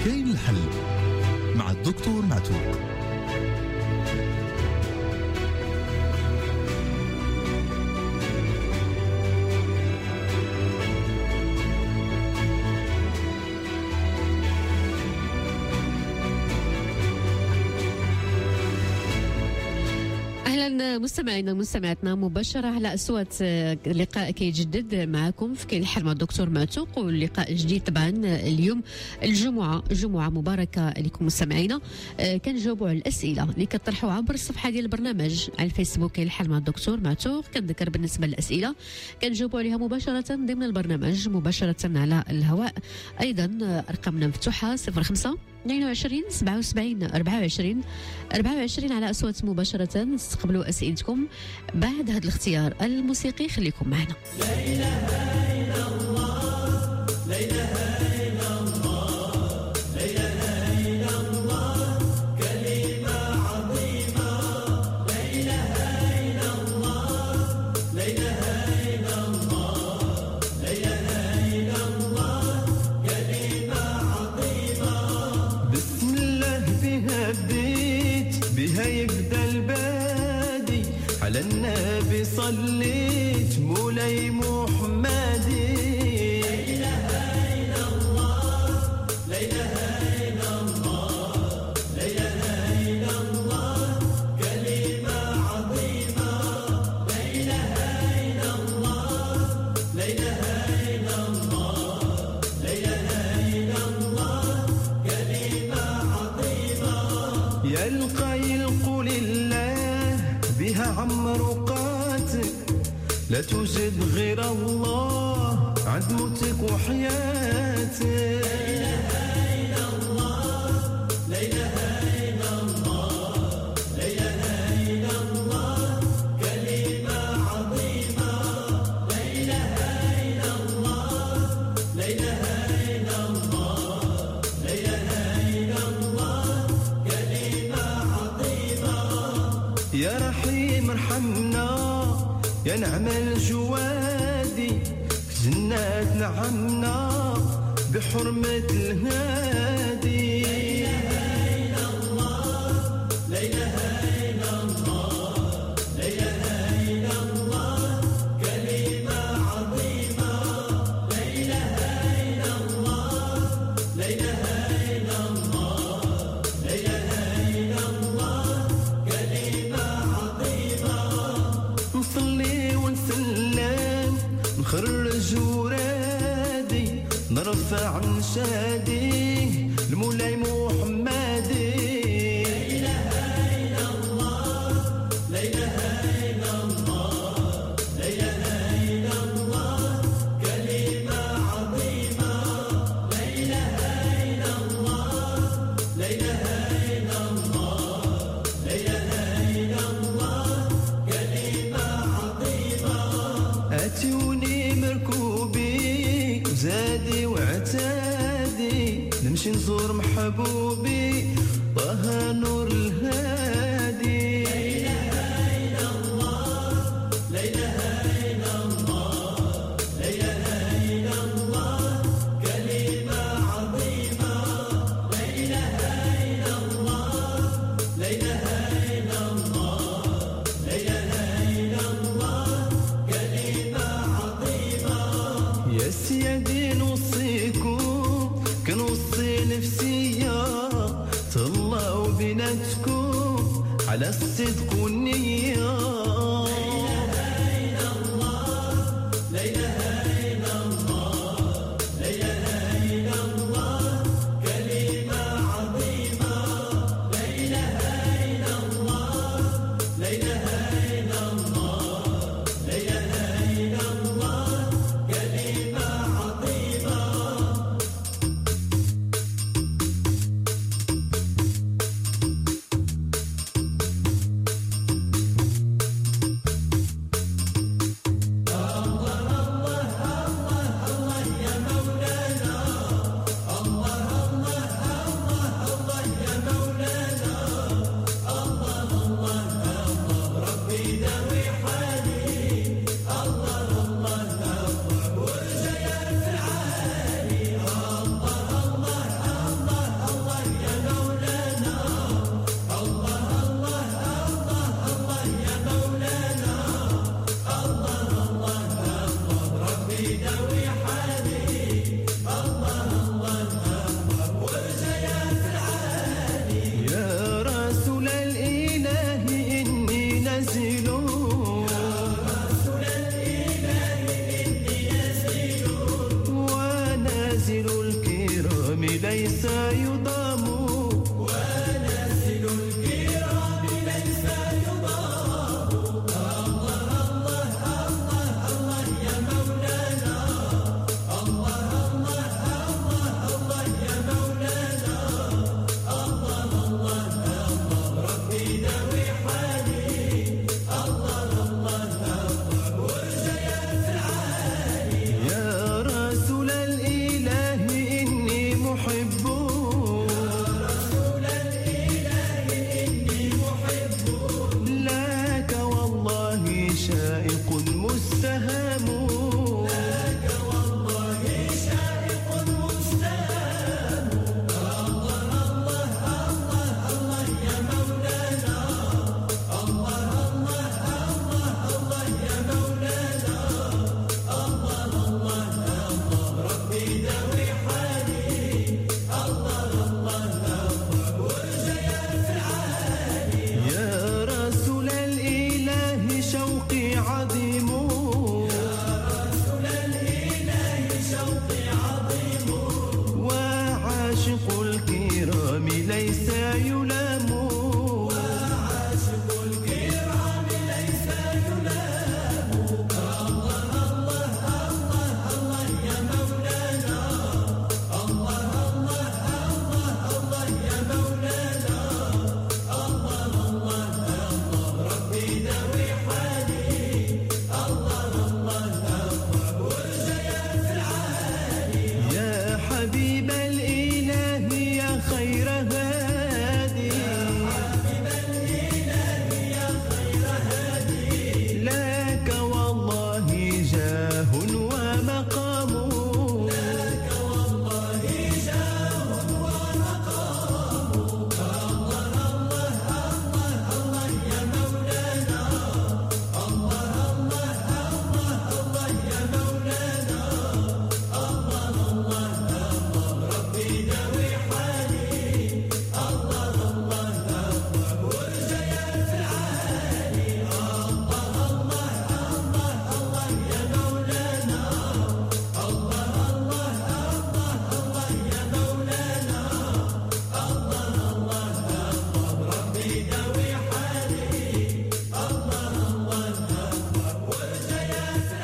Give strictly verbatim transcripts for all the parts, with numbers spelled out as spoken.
كاين الحل مع الدكتور معتوق. مستمعينا مستمعاتنا مباشرة على أصوات لقاء كيجدد معكم في كاين الحل مع الدكتور معتوق، واللقاء جديد طبعا اليوم الجمعة جمعة مباركة لكم مستمعينا. كنجاوبوا على الأسئلة اللي كطرحوا عبر الصفحة ديال البرنامج على الفيسبوك كاين الحل مع الدكتور معتوق. كنذكر بالنسبة للأسئلة كنجاوبوا عليها مباشرة ضمن البرنامج مباشرة على الهواء. أيضا أرقامنا مفتوحة صفر خمسة اثنين وعشرين سبعة وسبعين أربعة وعشرين أربعة وعشرين على أصوات مباشرة. نستقبلوا أسئلتكم بعد هذا الاختيار الموسيقي. خليكم معنا. لا إله إلا الله لا إله إلا الله لا إله إلا الله كلمة عظيمة لا إله إلا الله لا إله إلا الله لا إله إلا الله كلمة عظيمة بسم الله بها بديت بها يبدأ البادي على النبي صليت مولاي محمدي لا إله إلا الله لا إله إلا الله لا إله إلا الله كلمة عظيمة لا إله إلا الله لا إله إلا الله لا إله إلا الله كلمة عظيمة يا القيل قل الله بها عمر قاتل لا توجد غير الله عند موتك وحياتك لا إله إلا الله لا إله إلا الله لا إله إلا الله كلمة عظيمة لا إله إلا الله لا إله إلا الله لا إله إلا الله كلمة عظيمة يا رحيم ارحمنا يا نعم الجوادي جنات نعمنا بحرمة الهادي لا إله إلا الله لا إله إلا الله لا إله إلا الله كلمة عظيمة لا إله إلا الله لا إله إلا الله لا إله إلا الله كلمة عظيمة نصلي ونسلم نخرج ورادي نرفع نشادي المولاي محمدي لا إله إلا الله لا إله إلا الله لا إله إلا الله كلمة عظيمة لا إله إلا الله لا إله إلا الله لا إله إلا الله كلمة عظيمة أتوني مركوبي زادي وعتادي نمشي نزور محبوبي طه نور الهادي لا إله إلا الله لا إله إلا الله لا إله إلا الله كلمة عظيمة لا إله إلا الله لا إله إلا الله لا إله إلا الله كلمة عظيمة يا سيدي نوصيكم كنوصي نفسية طلعوا بناتكم على الصدق والنية لا إله إلا الله لا إله إلا الله لا إله إلا الله كلمة عظيمة لا إله إلا الله لا إله إلا الله لا إله إلا الله كلمة عظيمة ليس يضام ونازل الكرام ليس يضام الله الله الله الله يا مولانا الله الله الله الله يا مولانا الله الله الله ربي داوي حالي الله الله الله ورجع يا العالي يا رسول الإله إني محب يا رسول الإله إني محب لك والله شائق مستهام لك والله شائق مستهام الله الله الله الله يا مولانا الله الله الله الله يا مولانا الله الله الله ربي داوي حالي الله الله الله ورجع يا العالي يا رسول الإله شوقي عظيم يا رسول الإله شوقي عظيم وعاشق الكرام ليس يلام وعاشق الكرام ليس يلام الله الله الله الله يا مولانا الله الله الله الله يا مولانا الله الله الله ربي داوي حالي الله الله الله ورجع يا العالي يا حبيب الإله يا خير هادي يا حبيب الإله يا خير هادي لك والله جاه ومقام لك والله جاه ومقام الله الله الله الله يا مولانا الله الله الله الله يا مولانا الله الله الله ربي داوي حالي الله الله الله ورجع يا العالي الله الله الله الله يا مولانا الله الله الله الله يا مولانا الله الله الله ربي داوي حالي الله الله الله ورجع يا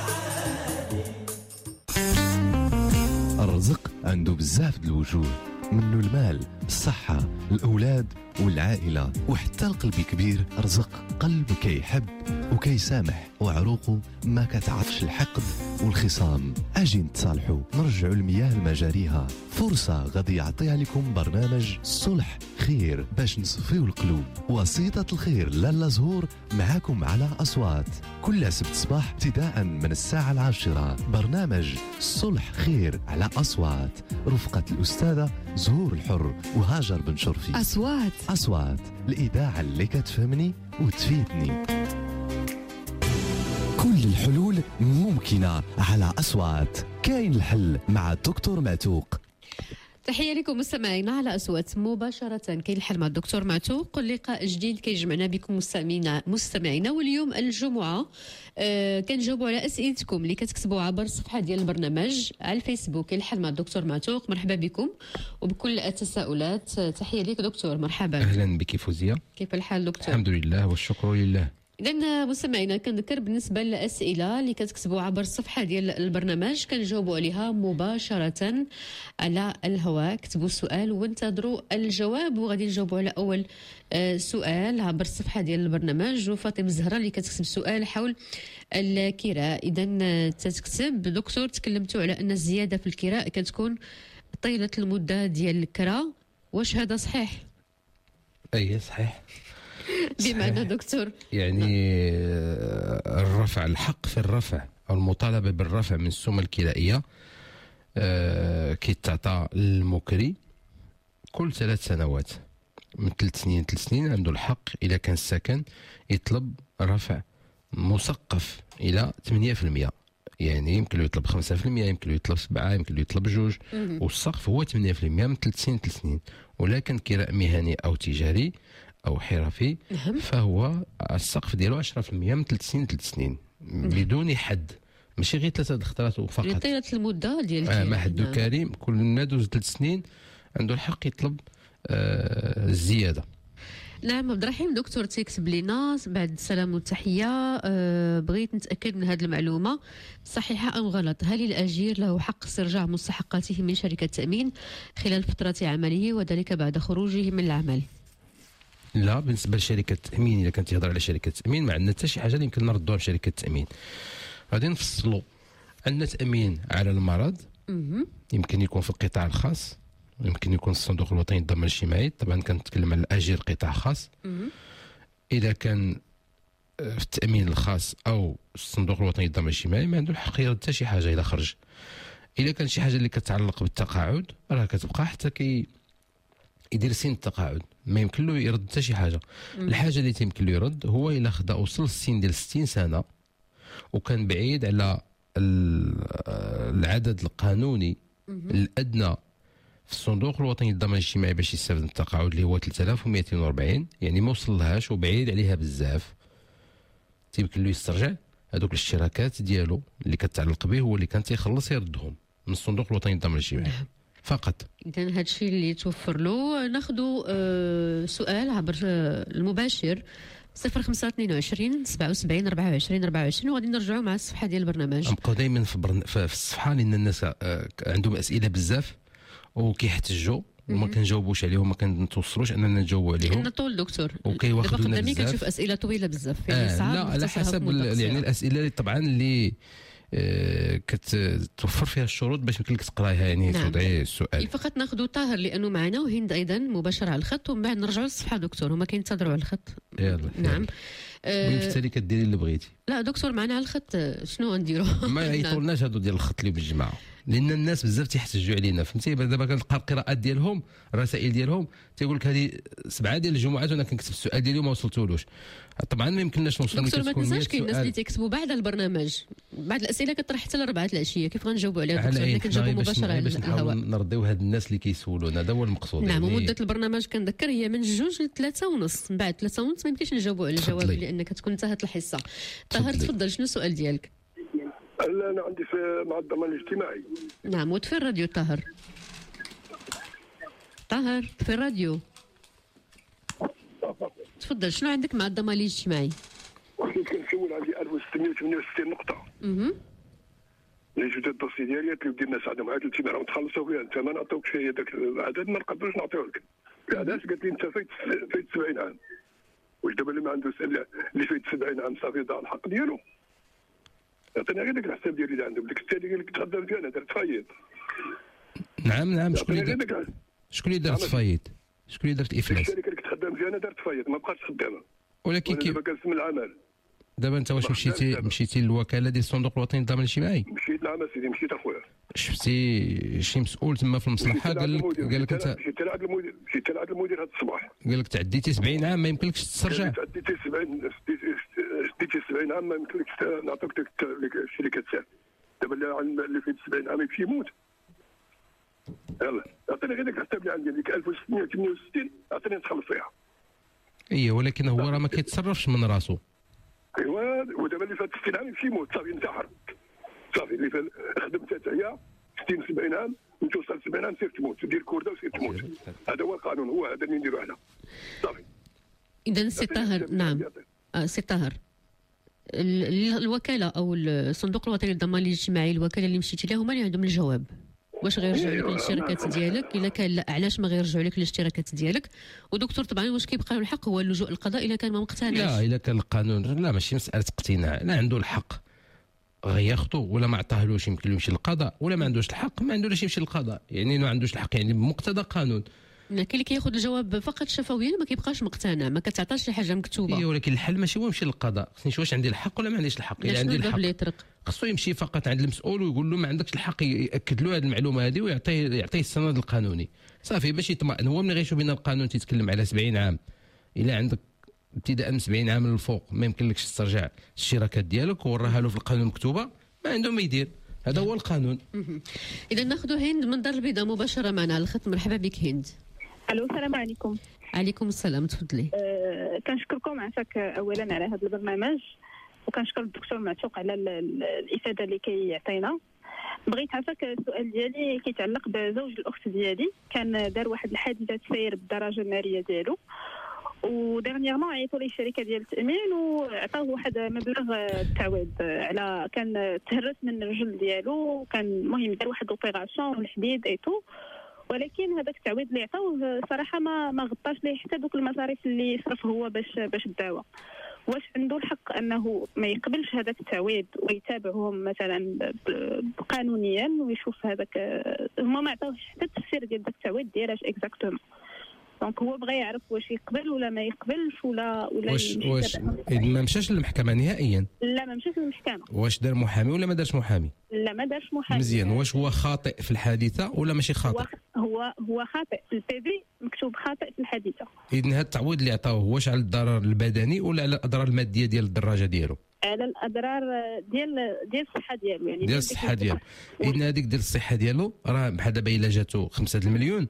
الرزق عنده بزاف د الوجوه، منه المال، الصحة، الأولاد والعائلة، وحتى القلب كبير رزق قلب كيحب وكيسامح وعروقه ما كتعرفش الحقد والخصام. اجي نتصالحوا نرجعوا المياه لمجاريها. فرصة غادي يعطيها لكم برنامج صلح خير باش نصفيو القلوب. وسيطة الخير لالا زهور معاكم على أصوات كل سبت صباح ابتداء من الساعة العاشرة. برنامج صلح خير على أصوات رفقة الأستاذة زهور الحر وهاجر بن شرفي. أصوات أصوات الإذاعة اللي كتفهمني وتفيدني. كل الحلول ممكنة على أصوات. كاين الحل مع الدكتور معتوق. تحية لكم مستمعينا على أصوات مباشرة. كاين الحل مع الدكتور معتوق، لقاء جديد كيجمعنا بكم مستمعينا مستمعينا واليوم الجمعة آه كنجاوبوا على أسئلتكم اللي كتكتبوا عبر الصفحة ديال البرنامج على الفيسبوك. كاين الحل مع الدكتور معتوق. مرحبا بكم وبكل التساؤلات. تحية لك دكتور، مرحبا. أهلا بك فوزية. كيف الحال دكتور؟ الحمد لله والشكر لله. إذن مستمعينا كنذكر بالنسبة للأسئلة اللي كتكتبوا عبر الصفحة ديال البرنامج كنجاوبوا عليها مباشرة على الهواء. كتبوا السؤال وانتظروا الجواب وغادي نجاوبوا على أول آه سؤال عبر الصفحة ديال البرنامج. وفاطمة الزهراء اللي كتكتب سؤال حول الكراء. إذن تتكتب دكتور تكلمتوا على أن الزيادة في الكراء كتكون طيلة المدة ديال الكراء، واش هذا صحيح؟ أي صحيح. بمعنى دكتور يعني الرفع، الحق في الرفع أو المطالبة بالرفع من السمة الكرائية آه كيتعطى للمكري كل ثلاث سنوات. من ثلاث سنين ثلاث سنين عنده الحق إذا كان السكن يطلب رفع مسقف إلى ثمانية بالمئة. يعني يمكن له يطلب خمسة بالمئة، يمكن له يطلب سبعة، يمكن له يطلب جوج، والسقف هو ثمانية بالمئة من ثلاث سنين ثلاث سنين. ولكن كراء مهني أو تجاري أو حرفي فهو السقف ديالو عشرة بالمئة من ثلاث سنين ثلاث سنين بدون حد، ماشي غير ثلاثة خطرات فقط. طيلة المدة ديال آه ما حد كريم كل ما دوز ثلاث سنين عنده الحق يطلب آه الزياده. نعم عبد الرحيم دكتور تيكتب لنا بعد السلام والتحيه. أه بغيت نتاكد من هذه المعلومه صحيحه ام غلط. هل الاجير له حق استرجاع مستحقاته من شركه التامين خلال فتره عمله وذلك بعد خروجه من العمل؟ لا، بالنسبه لشركه التامين اذا كانت يهضر على شركه التامين ما عندنا حتى شي حاجه اللي يمكن نردوها لشركه التامين. غادي نفصلوا. عندنا تامين على المرض مهم. يمكن يكون في القطاع الخاص، يمكن يكون الصندوق الوطني للضمان الاجتماعي، طبعا كنتكلم على الاجير قطاع خاص. مهم. اذا كان في التامين الخاص او الصندوق الوطني للضمان الاجتماعي ما عنده الحق يرد حتى شي حاجه اذا خرج. اذا كان شي حاجه اللي كتعلق بالتقاعد راه كتبقى حتى كي يدير سن التقاعد، ما يمكن له يرد حتى شي حاجه. مم. الحاجه اللي تيمكن له يرد هو الا خدا وصل السن ديال ستين سنه وكان بعيد على ال- العدد القانوني مهم. الادنى في الصندوق الوطني للضمان الاجتماعي باش يستافد من التقاعد اللي هو ثلاثة آلاف ومئتين وأربعين، يعني ما وصلهاش وبعيد عليها بزاف، تيمكن له يسترجع هذوك الاشتراكات ديالو اللي كتعلق به هو اللي كان تيخلص يردهم من الصندوق الوطني للضمان الاجتماعي فقط. إذا هذا الشيء اللي يتوفر له. ناخذ آه سؤال عبر آه المباشر صفر خمسة اثنين وعشرين سبعة وسبعين أربعة وعشرين أربعة وعشرين وغادي نرجعوا مع الصفحة ديال البرنامج. نبقاو دائما في, برن... في الصفحه لان الناس آه، عندهم اسئله بزاف وكيحتجوا وما مهم. كنجاوبوش عليهم، ما كنتوصلوش اننا نجاوبوا عليهم. لأن طول دكتور وكيواخدوا دابا لنا قدامي بزاف. كتشوف أسئلة طويلة بزاف يعني آه صعب لا على نختصرها في حسب مدة ال- يعني قصيرة. الاسئله اللي طبعا اللي آه كتوفر فيها الشروط باش يمكن لك تقرايها يعني نعم. توضعي السؤال. فقط ناخذ طاهر لانه معنا وهند ايضا مباشره على الخط ومن بعد نرجعوا للصفحه دكتور هما كينتظروا على الخط. يلا نعم. المهم آه في كديري اللي بغيتي. لا دكتور معنا على الخط آه، شنو غنديروا؟ ما يعيطولناش هادو ديال الخط اللي بالجماعه لان الناس بزاف تيحتجوا علينا فهمتي. دابا كنلقى القراءات ديالهم الرسائل ديالهم تيقول لك هذه سبعه ديال الجمعات وانا كنكتب السؤال ديالي وما وصلتولوش. طبعا ما يمكنناش نوصل دكتور ما كتكون تنساش مية كاين الناس اللي سؤال. تيكتبوا بعد البرنامج بعد الاسئله كطرح حتى لربعه العشيه كيف غنجاوبوا عليها على دكتور؟ عين حنا كنجاوبوا باش مباشره على باش الهواء. نحاول نرضيو هاد الناس اللي كيسولونا هذا هو المقصود. نعم يعني ومده البرنامج كنذكر هي من جوج لثلاثة ونص. من بعد ثلاثة ونص ما يمكنش نجاوبوا على الجواب تفضلي. لان كتكون انتهت الحصه. طاهر تفضلي. تفضل شنو السؤال ديالك؟ لا انا عندي في مع الضمان الاجتماعي. نعم وطفي الراديو طاهر. طاهر في الراديو تفضل شنو عندك مع الضمان الاجتماعي؟ كنت كنسول عندي ألف وستمية وثمانية وستين نقطه. اها اللي جبت الدوسي ديالي قلت له الناس عندهم عاد ثلاثين راهم تخلصوا فيها انت ما نعطيوكش هي داك العدد ما نقدروش نعطيوه لك. علاش؟ قالت لي انت فايت فايت سبعين عام. واش دابا اللي ما عنده اللي فايت سبعين عام صافي ضاع الحق ديالو. عطيني غير داك الحساب ديالي اللي عندهم ديك الثاني قال لك تخدم فيها انا درت فايت. نعم نعم شكون عطيني اللي غير دار داك شكون اللي دار تفايت؟ شكون اللي دار افلاس؟ الشركه اللي كنت خدام فيها انا درت فايت ما بقاتش خدامه. ولكن وانا كي دابا كنسم العمل. دابا انت واش مشيتي مشيتي للوكاله ديال الصندوق الوطني للضمان الاجتماعي؟ مشيت نعم سيدي مشيت اخويا. شفتي شي مسؤول تما في المصلحه قال لك قال لك انت مشيت لعند المدير مشيت لعند المدير هذا الصباح. قال لك تعديتي سبعين عام ما يمكنلكش تسترجع. تعديتي سبعين ديتي سبعين عام ما يمكنلكش نعطيك ديك الشركه تاعك. دابا اللي اللي فيه سبعين عام يمشي يموت. يلا عطيني غير ديك الحساب اللي عندي ديك ألف وستمية وثمانية وستين عطيني نتخلص فيها. ايه ولكن هو راه ما كيتصرفش من راسو. ايوا ودابا اللي فات ستين عام يمشي يموت صافي انتحر. صافي اللي فات خدمت حتى هي ستين سبعين عام وتوصل سبعين عام سير تموت دير كورده وسير تموت. هذا هو القانون هو هذا اللي نديرو حنا. صافي. اذا سي طاهر نعم آه سي طاهر ال- ال- الوكاله او الصندوق الوطني للضمان الاجتماعي الوكاله اللي مشيتي لها هما اللي عندهم الجواب واش غيرجعوا لك الاشتراكات ديالك الا كان لا علاش ما غيرجعوا لك الاشتراكات ديالك. ودكتور طبعا واش كيبقى له الحق هو اللجوء للقضاء الا كان ما لا مقتنعش. الا كان القانون لا ماشي مساله اقتناع، لا عنده الحق غياخذو ولا ما عطاهلوش يمكن له يمشي للقضاء، ولا ما عندوش الحق ما عندوش يمشي للقضاء، يعني ما عندوش الحق يعني بمقتضى قانون. كاين اللي كياخذ الجواب فقط شفويا ما كيبقاش مقتنع ما كتعطاش شي حاجه مكتوبه. اي ولكن الحل ماشي هو يمشي للقضاء، خصني نشوف واش عندي الحق ولا ما عنديش الحق. الا شنو عندي الباب اللي الحق يطرق؟ خصو يمشي فقط عند المسؤول ويقول له ما عندكش الحق، ياكد له هذه المعلومه هذه ويعطيه يعطيه السند القانوني صافي باش يطمئن. هو ملي غيشوف بين القانون تيتكلم على سبعين عام، الا عندك ابتداء من سبعين عام للفوق ما يمكنلكش تسترجع الشراكات ديالك وراها له في القانون مكتوبه ما عنده ما يدير، هذا هو القانون. اذا ناخذ هند من دار البيضاء مباشره معنا على الخط. مرحبا بك هند. الو السلام عليكم. عليكم السلام تفضلي. أه كنشكركم عفاك اولا على هذا البرنامج وكنشكر الدكتور معتوق على ال- ال- الافاده اللي كيعطينا. بغيت عافاك السؤال ديالي كيتعلق بزوج الاخت ديالي، كان دار واحد الحادثه سير بالدراجه الناريه ديالو، وديرنييرمون عيطوا ليه الشركه ديال التامين وعطاوه واحد مبلغ التعويض على كان تهرس من الرجل ديالو، كان المهم دار واحد اوبيراسيون والحديد ايتو، ولكن هذاك التعويض اللي عطاوه صراحه ما ما غطاش ليه حتى دوك المصاريف اللي صرف هو باش باش الدواء. واش عنده الحق انه ما يقبلش هذاك التعويض ويتابعهم مثلا قانونيا ويشوف هذاك؟ هما ما عطاوش حتى التفسير ديال داك التعويض ديالاش اكزاكتومون، دونك هو بغى يعرف واش يقبل ولا ما يقبلش ولا ولا واش واش ما مشاش للمحكمه نهائيا؟ لا ما مشاش للمحكمه. واش دار محامي ولا ما دارش محامي؟ لا ما دارش محامي. مزيان. واش هو خاطئ في الحادثه ولا ماشي خاطئ؟ هو هو خاطئ في البي في، مكتوب خاطئ في الحادثه. اذن هذا التعويض اللي عطاوه واش على الضرر البدني ولا على الاضرار الماديه ديال الدراجه ديالو؟ على الاضرار ديال ديال الصحه ديالو، يعني ديال الصحه ديالو. اذن هذيك ديال الصحه ديالو راه بحال دابا الا جاتو خمسة المليون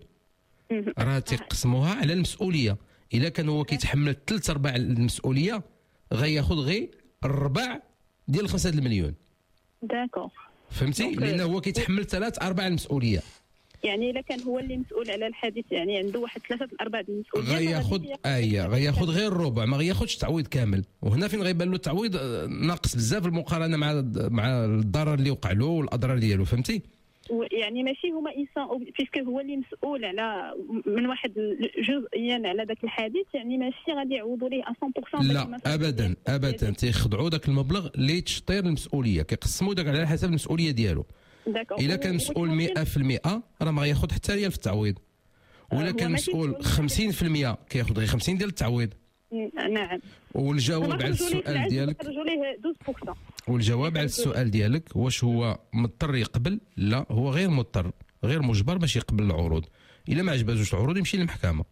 راه تيقسموها على المسؤوليه. الا كان هو كيتحمل ثلاث ارباع المسؤوليه غياخذ غير الربع ديال خمسة المليون. داكور فهمتي؟ لان هو كيتحمل ثلاث ارباع المسؤوليه. يعني الا كان هو اللي مسؤول على الحادث يعني عنده واحد ثلاثه الارباع ديال المسؤوليه غياخذ اييه غياخذ غير الربع، ما غياخذش تعويض كامل. وهنا فين غيبان له التعويض ناقص بزاف المقارنه مع مع الضرر اللي وقع له والاضرار ديالو. فهمتي؟ يعني ماشي هما انسان بيسكو هو اللي مسؤول على من واحد جزئيا على ذاك الحادث، يعني ماشي غادي يعوضوا ليه مية بالمية. لا ابدا ابدا، تيخضعوا ذاك المبلغ لتشطير المسؤوليه، كيقسموا داك على حسب المسؤوليه ديالو. الا كان مسؤول مئة بالمئة راه ما غياخذ حتى ريال في التعويض، ولا كان مسؤول خمسين بالمئة كياخذ غير خمسين ديال التعويض. نعم. والجواب على السؤال ديالك خرجوا ليه اثناش بالمية. والجواب على السؤال ديالك واش هو مضطر يقبل؟ لا، هو غير مضطر، غير مجبر باش يقبل العروض. الا ما عجباتوش العروض يمشي للمحكمه.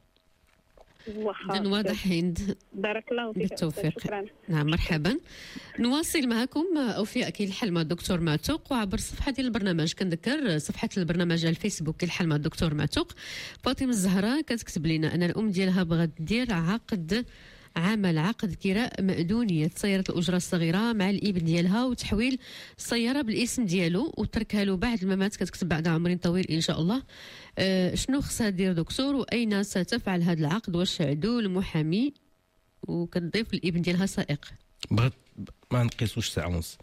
إذن واضح هند. بارك الله فيك. بالتوفيق. شكرا. نعم مرحبا. نواصل معكم أوفياء كاين الحل مع الدكتور معتوق، وعبر الصفحة ديال البرنامج كنذكر صفحة البرنامج على الفيسبوك كاين الحل مع الدكتور معتوق. فاطمة الزهراء كتكتب لنا أن الأم ديالها بغات دير عقد عمل عقد كراء مأدونية سيارة الأجرة الصغيرة مع الابن ديالها وتحويل السيارة بالاسم ديالو وتركها له بعد الممات. كتكتب بعد عمر طويل إن شاء الله. أه شنو خصها دير دكتور وأين ستفعل هذا العقد؟ واش عدول محامي؟ وكتضيف الابن ديالها سائق. بغات ما نقيسوش ساعة ونص.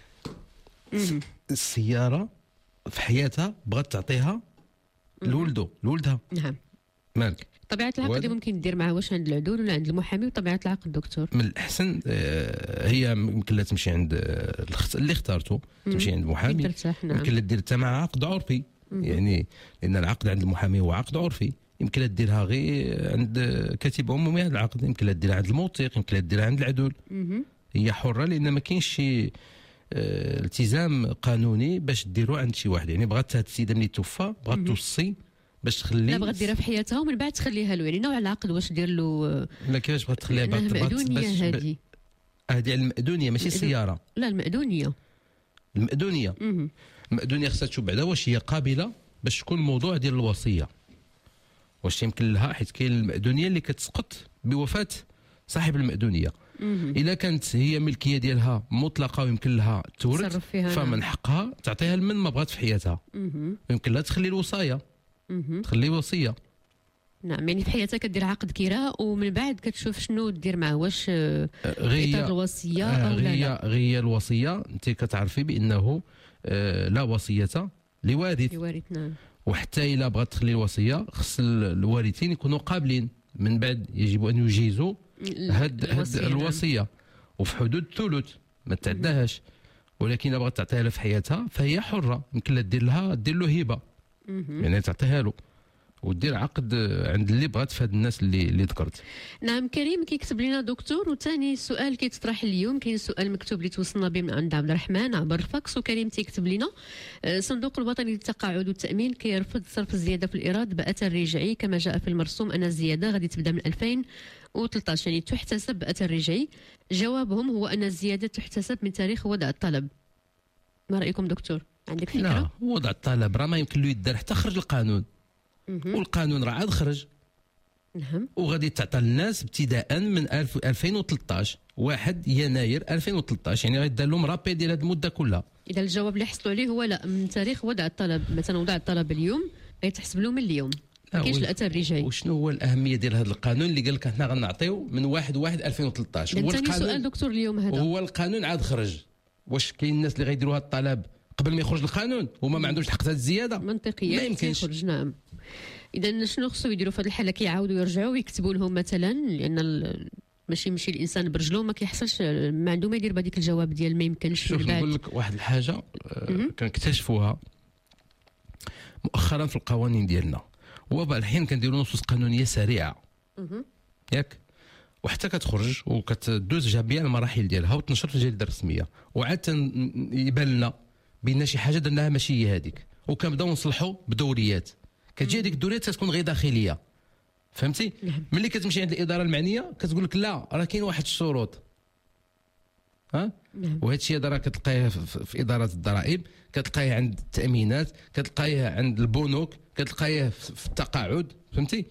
السيارة في حياتها بغات تعطيها لولدو لولدها. نعم. مالك طبيعة العقد اللي ممكن دير معها واش عند العدول ولا عند المحامي؟ وطبيعة العقد دكتور من الأحسن هي يمكن لها تمشي عند اللي اختارته، تمشي عند محامي. نعم. يمكن لها دير حتى مع عقد عرفي، يعني لأن العقد عند المحامي هو عقد عرفي. يمكن لها ديرها غير عند كاتب عمومي هذا العقد، يمكن لها ديرها عند الموثق، يمكن لها ديرها عند العدول. هي حرة لأن ما كاينش شي التزام قانوني باش ديرو عند شي واحد. يعني بغات هاد السيدة ملي توفى بغات توصي باش تخلي، لا بغات ديرها في حياتها ومن بعد تخليها له، يعني نوع العقد واش دير له. لا كيفاش بغات تخليها؟ بغات المأدونية هذه هذه المأدونية ماشي السيارة. لا المأدونية المأدونية المأدونية خصها تشوف بعدا واش هي قابلة باش تكون الموضوع ديال الوصية، واش يمكن لها، حيت كاين المأدونية اللي كتسقط بوفاة صاحب المأدونية. إلا كانت هي ملكية ديالها مطلقة ويمكن لها تورث فمن حقها تعطيها لمن ما بغات في حياتها. يمكن لها تخلي الوصاية، تخلي وصية. نعم، يعني في حياتها كدير عقد كراء ومن بعد كتشوف شنو دير معاه، واش غير الوصية أو لا لا. غير الوصية أنت كتعرفي بأنه آه لا وصية لوارث. لوارث نعم. وحتى إلا بغات تخلي الوصية خص الوارثين يكونوا قابلين، من بعد يجب أن يجيزوا هاد هاد الوصية نعم. وفي حدود الثلث ما تعداهاش. ولكن إذا بغات تعطيها لها في حياتها فهي حرة، يمكن لها دير لها دير له هبة، يعني تعطيها له ودير عقد عند اللي بغات في هاد الناس اللي اللي ذكرت. نعم. كريم كيكتب لنا دكتور، وثاني سؤال كيتطرح اليوم، كاين سؤال مكتوب اللي توصلنا به من عند عبد الرحمن عبر الفاكس. وكريم تيكتب لنا الصندوق الوطني للتقاعد والتأمين كيرفض صرف الزيادة في الإيراد بأثر رجعي كما جاء في المرسوم أن الزيادة غادي تبدأ من ألفين وثلاثة عشر، يعني تحتسب بأثر رجعي. جوابهم هو أن الزيادة تحتسب من تاريخ وضع الطلب. ما رأيكم دكتور؟ عندك فكرة؟ لا، وضع الطلب راه ما يمكن له يدار حتى خرج القانون. والقانون راه عاد خرج، نعم. وغادي تعطى للناس ابتداء من ألفين وثلاثطاش واحد يناير ألفين وثلاثطاش، يعني غيدار لهم رابي ديال هذه المده كلها. اذا الجواب اللي حصلوا عليه هو لا من تاريخ وضع الطلب، مثلا وضع الطلب اليوم غيتحسب له من اليوم، ما كاينش الاثر الرجعي. وشنو هو الاهميه ديال هذا القانون اللي قال لك حنا غنعطيو من واحد واحد ألفين وثلاثطاش؟ هو القانون سؤال دكتور اليوم هذا، هو القانون عاد خرج، واش كاين الناس اللي غيديروا هذا الطلب قبل ما يخرج القانون وما ما عندهمش حق هذه الزياده؟ منطقيا ما يمكنش يخرج. نعم. اذا شنو خصو يديروا في هذه الحاله؟ كيعاودوا يرجعوا ويكتبوا لهم مثلا، لان ال... ماشي ماشي الانسان برجلو ما كيحصلش، ما عنده ما يدير بهذيك الجواب ديال ما يمكنش. شوف نقول لك واحد الحاجه آه كنكتشفوها مؤخرا في القوانين ديالنا، هو بعض الحين كنديروا نصوص قانونيه سريعه ياك، وحتى كتخرج وكتدوز جميع المراحل ديالها وتنشر في الجريده الرسميه، وعاد يبان لنا بان شي حاجه درناها ماشي هي هذيك، وكنبداو نصلحوا بدوريات، كتجي هذيك الدوريات تكون غير داخليه، فهمتي؟ ملي كتمشي عند الاداره المعنيه كتقول لك لا راه كاين واحد الشروط، ها؟ وهذا الشيء هذا راه كتلقاه في اداره الضرائب، كتلقاه عند التامينات، كتلقاه عند البنوك، كتلقاه في التقاعد، فهمتي؟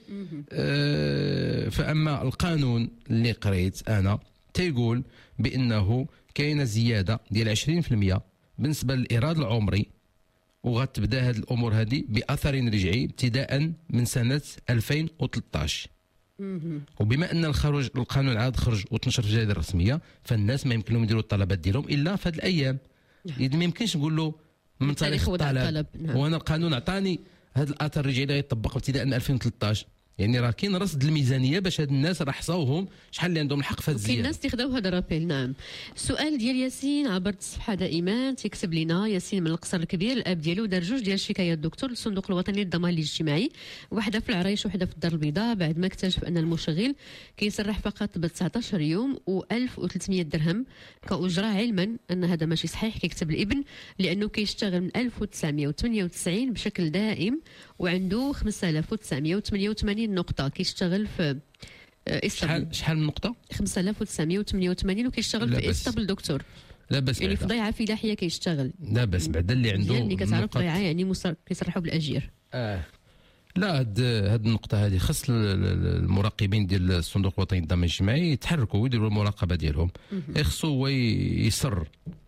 آه فاما القانون اللي قريت انا تيقول بانه كاينه زياده ديال عشرين بالمئة بالنسبه للايراد العمري، وغتبدا هذه الامور هذه باثر رجعي ابتداء من سنه ألفين وثلاثطاش. وبما ان الخروج القانون عاد خرج وتنشر في الجريده الرسميه، فالناس ما يمكن لهم يديروا الطلبات ديالهم الا في هذه الايام. اذا ما يمكنش نقول له من تاريخ الطلب، نعم. وانا القانون عطاني هذا الاثر الرجعي اللي غيطبق ابتداء من ألفين وثلاثطاش، يعني راه كاين رصد الميزانيه باش هاد الناس راه حصاوهم شحال اللي عندهم الحق في هذه الزياده. كاين الناس تيخداو هذا الرابيل. نعم. السؤال ديال ياسين عبر الصفحه دائما تيكتب لنا ياسين من القصر الكبير، الاب ديالو دار جوج ديال الشكايات دكتور للصندوق الوطني للضمان الاجتماعي، واحده في العريش وحده في الدار البيضاء، بعد ما اكتشف ان المشغل كيسرح فقط ب تسعطاش يوم و1300 درهم كاجره، علما ان هذا ماشي صحيح كيكتب الابن، لانه كيشتغل من ألف وتسعمائة وثمانية وتسعين بشكل دائم وعنده خمسة آلاف وتسعمائة وثمانية وثمانين نقطه، كيشتغل في شحال شحال من نقطه؟ خمسة آلاف وتسعمائة وثمانية وثمانين وكيشتغل في اسطبل دكتور. لا بس يعني في ضيعه فلاحيه كيشتغل. لا بس بعدا اللي عنده يعني كتعرف ضيعه يعني مصر... كيصرحوا بالاجير. اه لا هاد هاد النقطه هذه خص المراقبين ديال الصندوق الوطني للضمان الاجتماعي يتحركوا ويديروا المراقبه ديالهم، خصو هو يسر،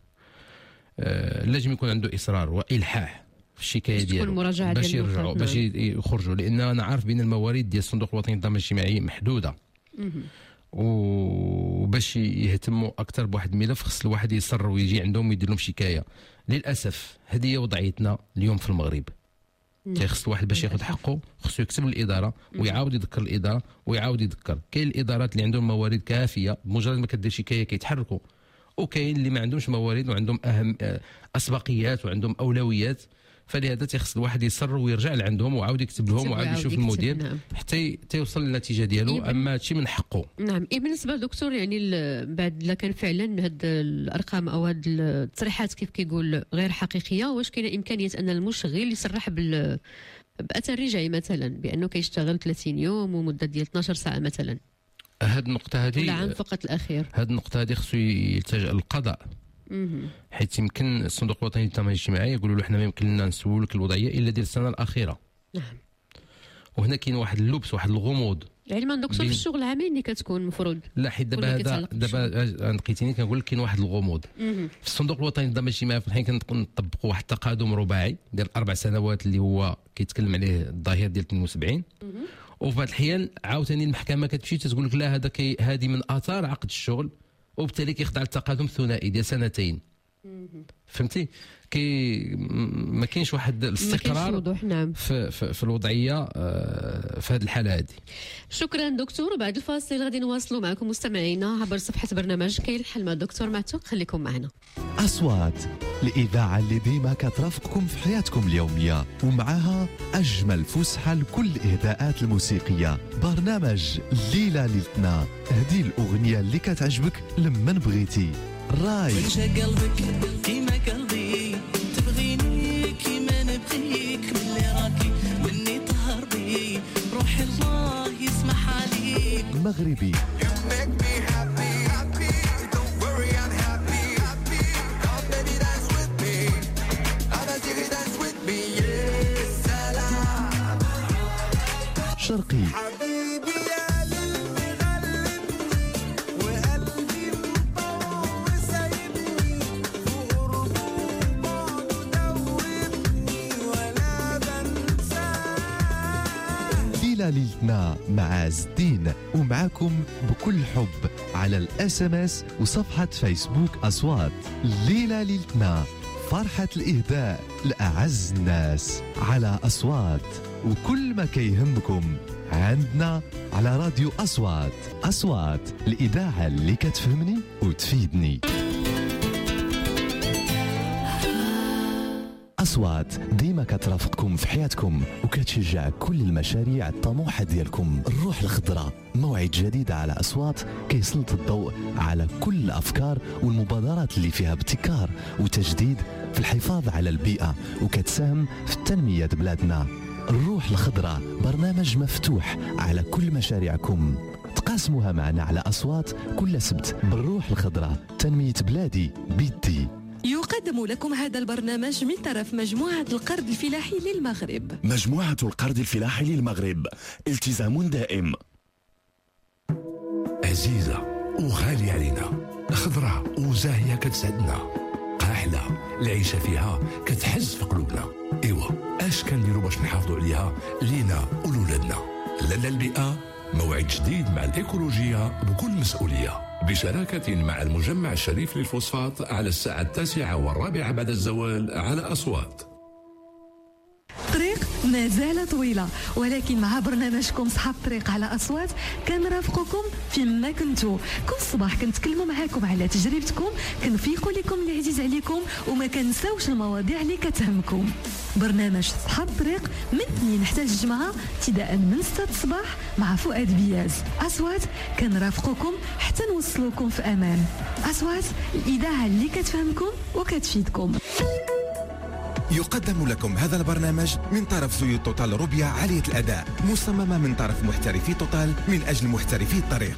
آه لازم يكون عنده اصرار والحاح في الشكايه ديالو باش يرجعوا باش يخرجوا، لان انا عارف بان الموارد ديال الصندوق الوطني للضمان الاجتماعي محدوده، وباش يهتموا اكثر بواحد الملف خص الواحد يصر ويجي عندهم ويدير لهم شكايه. للاسف هذه هي وضعيتنا اليوم في المغرب، خص الواحد باش ياخذ حقه خصو يكتب للاداره ويعاود يذكر الاداره ويعاود يذكر. كاين الادارات اللي عندهم موارد كافيه بمجرد ما كدير شكايه كيتحركوا، وكاين اللي ما عندهمش موارد وعندهم اهم اسبقيات وعندهم اولويات، فلهذا تيخص الواحد يصر ويرجع لعندهم وعاود يكتب لهم وعاود يشوف المدير. نعم. حتى يوصل للنتيجه ديالو. إيه اما هادشي من حقه. نعم. إيه بالنسبه للدكتور يعني بعد لا كان فعلا هاد الارقام او هاد التصريحات كيف كيقول غير حقيقيه، واش كاينه امكانيه ان المشغل يصرح بال باثر رجعي مثلا بانه كيشتغل ثلاثين يوم ومده ديال اثناش ساعه مثلا؟ هاد النقطه هذه العام فقط الاخير، هاد النقطه هذه خصو يلتجأ للقضاء، حيث يمكن الصندوق الوطني للضمان الاجتماعي يقولوا له حنا ما يمكن لنا نسولك الوضعيه الا ديال السنه الاخيره. نعم. وهنا كاين واحد اللبس واحد الغموض. علما دكتور في الشغل عامين اللي كتكون المفروض. لا حيت دابا هذا دابا لقيتيني كنقول لك كاين واحد الغموض. في الصندوق الوطني للضمان الاجتماعي في الحين كنطبقوا واحد التقادم رباعي ديال اربع سنوات اللي هو كيتكلم عليه الظاهر ديال اثنين وسبعين، وفي هذا الحين عاوتاني المحكمه كتمشي تقول لك لا هذا هذه من اثار عقد الشغل، وبالتالي كيخضع للتقادم الثنائي ديال سنتين. فهمتي؟ كي ما كاينش واحد الاستقرار. نعم. في, في, في الوضعيه في هذه الحاله هذه. شكرا دكتور. وبعد الفاصل غادي نواصلوا معكم مستمعينا عبر صفحه برنامج كاين الحل مع الدكتور معتوق، خليكم معنا. أصوات الإذاعة اللي ديما كترافقكم في حياتكم اليومية، ومعها أجمل فسحة لكل الإهداءات الموسيقية. برنامج ليلة ليلتنا، هدي الأغنية اللي كتعجبك لما بغيتي. راي قلبك كيما قلبي، تبغيني كيما نبغيك، باللي راكي مني طهر بي، روحي الله يسمح عليك. مغربي شرقي ليلة ليلتنا مع عز الدين، ومعاكم بكل حب على الاس ام اس وصفحة فيسبوك أصوات. ليلة ليلتنا، فرحة الإهداء لأعز الناس على أصوات، وكل ما كيهمكم عندنا على راديو أصوات. أصوات، الإذاعة اللي كتفهمني وتفيدني. أصوات ديما كترافقكم في حياتكم وكتشجع كل المشاريع الطموحة ديالكم. الروح الخضراء، موعد جديد على أصوات كيسلط الضوء على كل الأفكار والمبادرات اللي فيها ابتكار وتجديد في الحفاظ على البيئة وكتساهم في التنمية بلادنا. الروح الخضراء برنامج مفتوح على كل مشاريعكم، تقاسموها معنا على أصوات كل سبت. بالروح الخضراء، تنمية بلادي بيدي. يقدم لكم هذا البرنامج من طرف مجموعة القرض الفلاحي للمغرب. مجموعة القرض الفلاحي للمغرب، التزام دائم. عزيزة وغالية علينا، خضراء وزاهية كتسعدنا، قاحلة العيشة فيها كتحز في قلوبنا. إيوا اش كنديروا باش نحافظوا عليها لينا ولولادنا؟ لالا البيئة، موعد جديد مع الإيكولوجية بكل مسؤولية، بشراكة مع المجمع الشريف للفوسفات على الساعة التاسعة والرابعة بعد الزوال على أصوات. طريق ما زال طويلة، ولكن مع برنامجكم صحاب طريق على أصوات كنرافقكم فيما كنتو. كل صباح كنتكلموا معاكم على تجربتكم، كنفيقوا لكم اللي عزيز عليكم، وما كنساوش المواضيع اللي كتهمكم. برنامج صحاب طريق من اثنين حتى الجمعة ابتداء من ستة الصباح مع فؤاد بياز. أصوات كنرافقكم حتى نوصلوكم في أمان. أصوات، الإذاعة اللي كتفهمكم وكتفيدكم. يقدم لكم هذا البرنامج من طرف زيوت توتال روبيا عالية الأداء، مصممة من طرف محترفي توتال من أجل محترفي الطريق.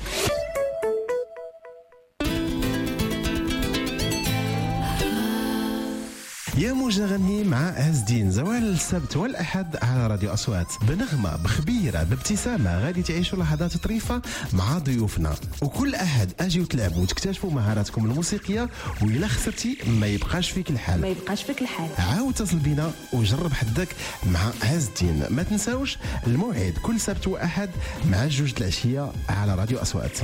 يا موجة غني مع عز الدين، زوال السبت والأحد على راديو أصوات، بنغمة بخبيرة بابتسامة غادي تعيشوا لحظات طريفة مع ضيوفنا. وكل أحد أجي وتلعبوا وتكتشفوا مهاراتكم الموسيقية، وإلا خسرتي ما يبقاش فيك الحال ما يبقاش فيك الحال عاود اتصل بينا وجرب حدك مع عز الدين. ما تنساوش الموعد كل سبت وأحد مع جوج العشية على راديو أصوات.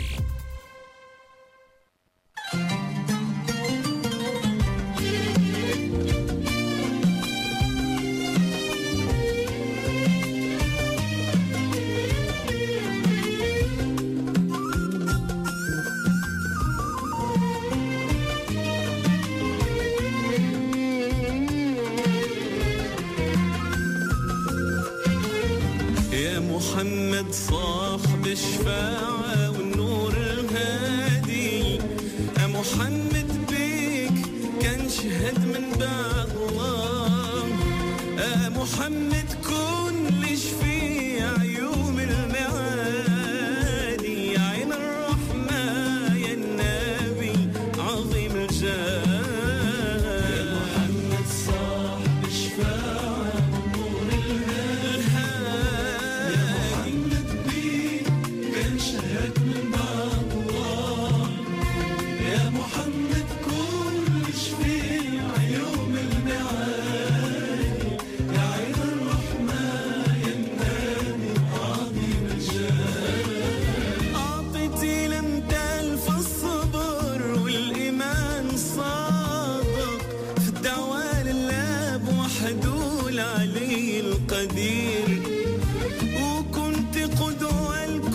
محمد صاحب الشفاعة والنور الهادي، يا محمد بيك كان شهد من بعد الله، يا محمد كن لي شفيع يوم المعادي، يا عين الرحمة يا النبي عظيم الجاه، يا محمد صاحب الشفاعة والنور الهادي، شهد من بعد الله، يا محمد كل شفيع يوم المعاد، يا عين الرحمة يا النبي عظيم الجاه، أعطيتي الامثال في الصبر والإيمان صادق، في الدعوة لله بوحده العلي القدير، وكنت قدوة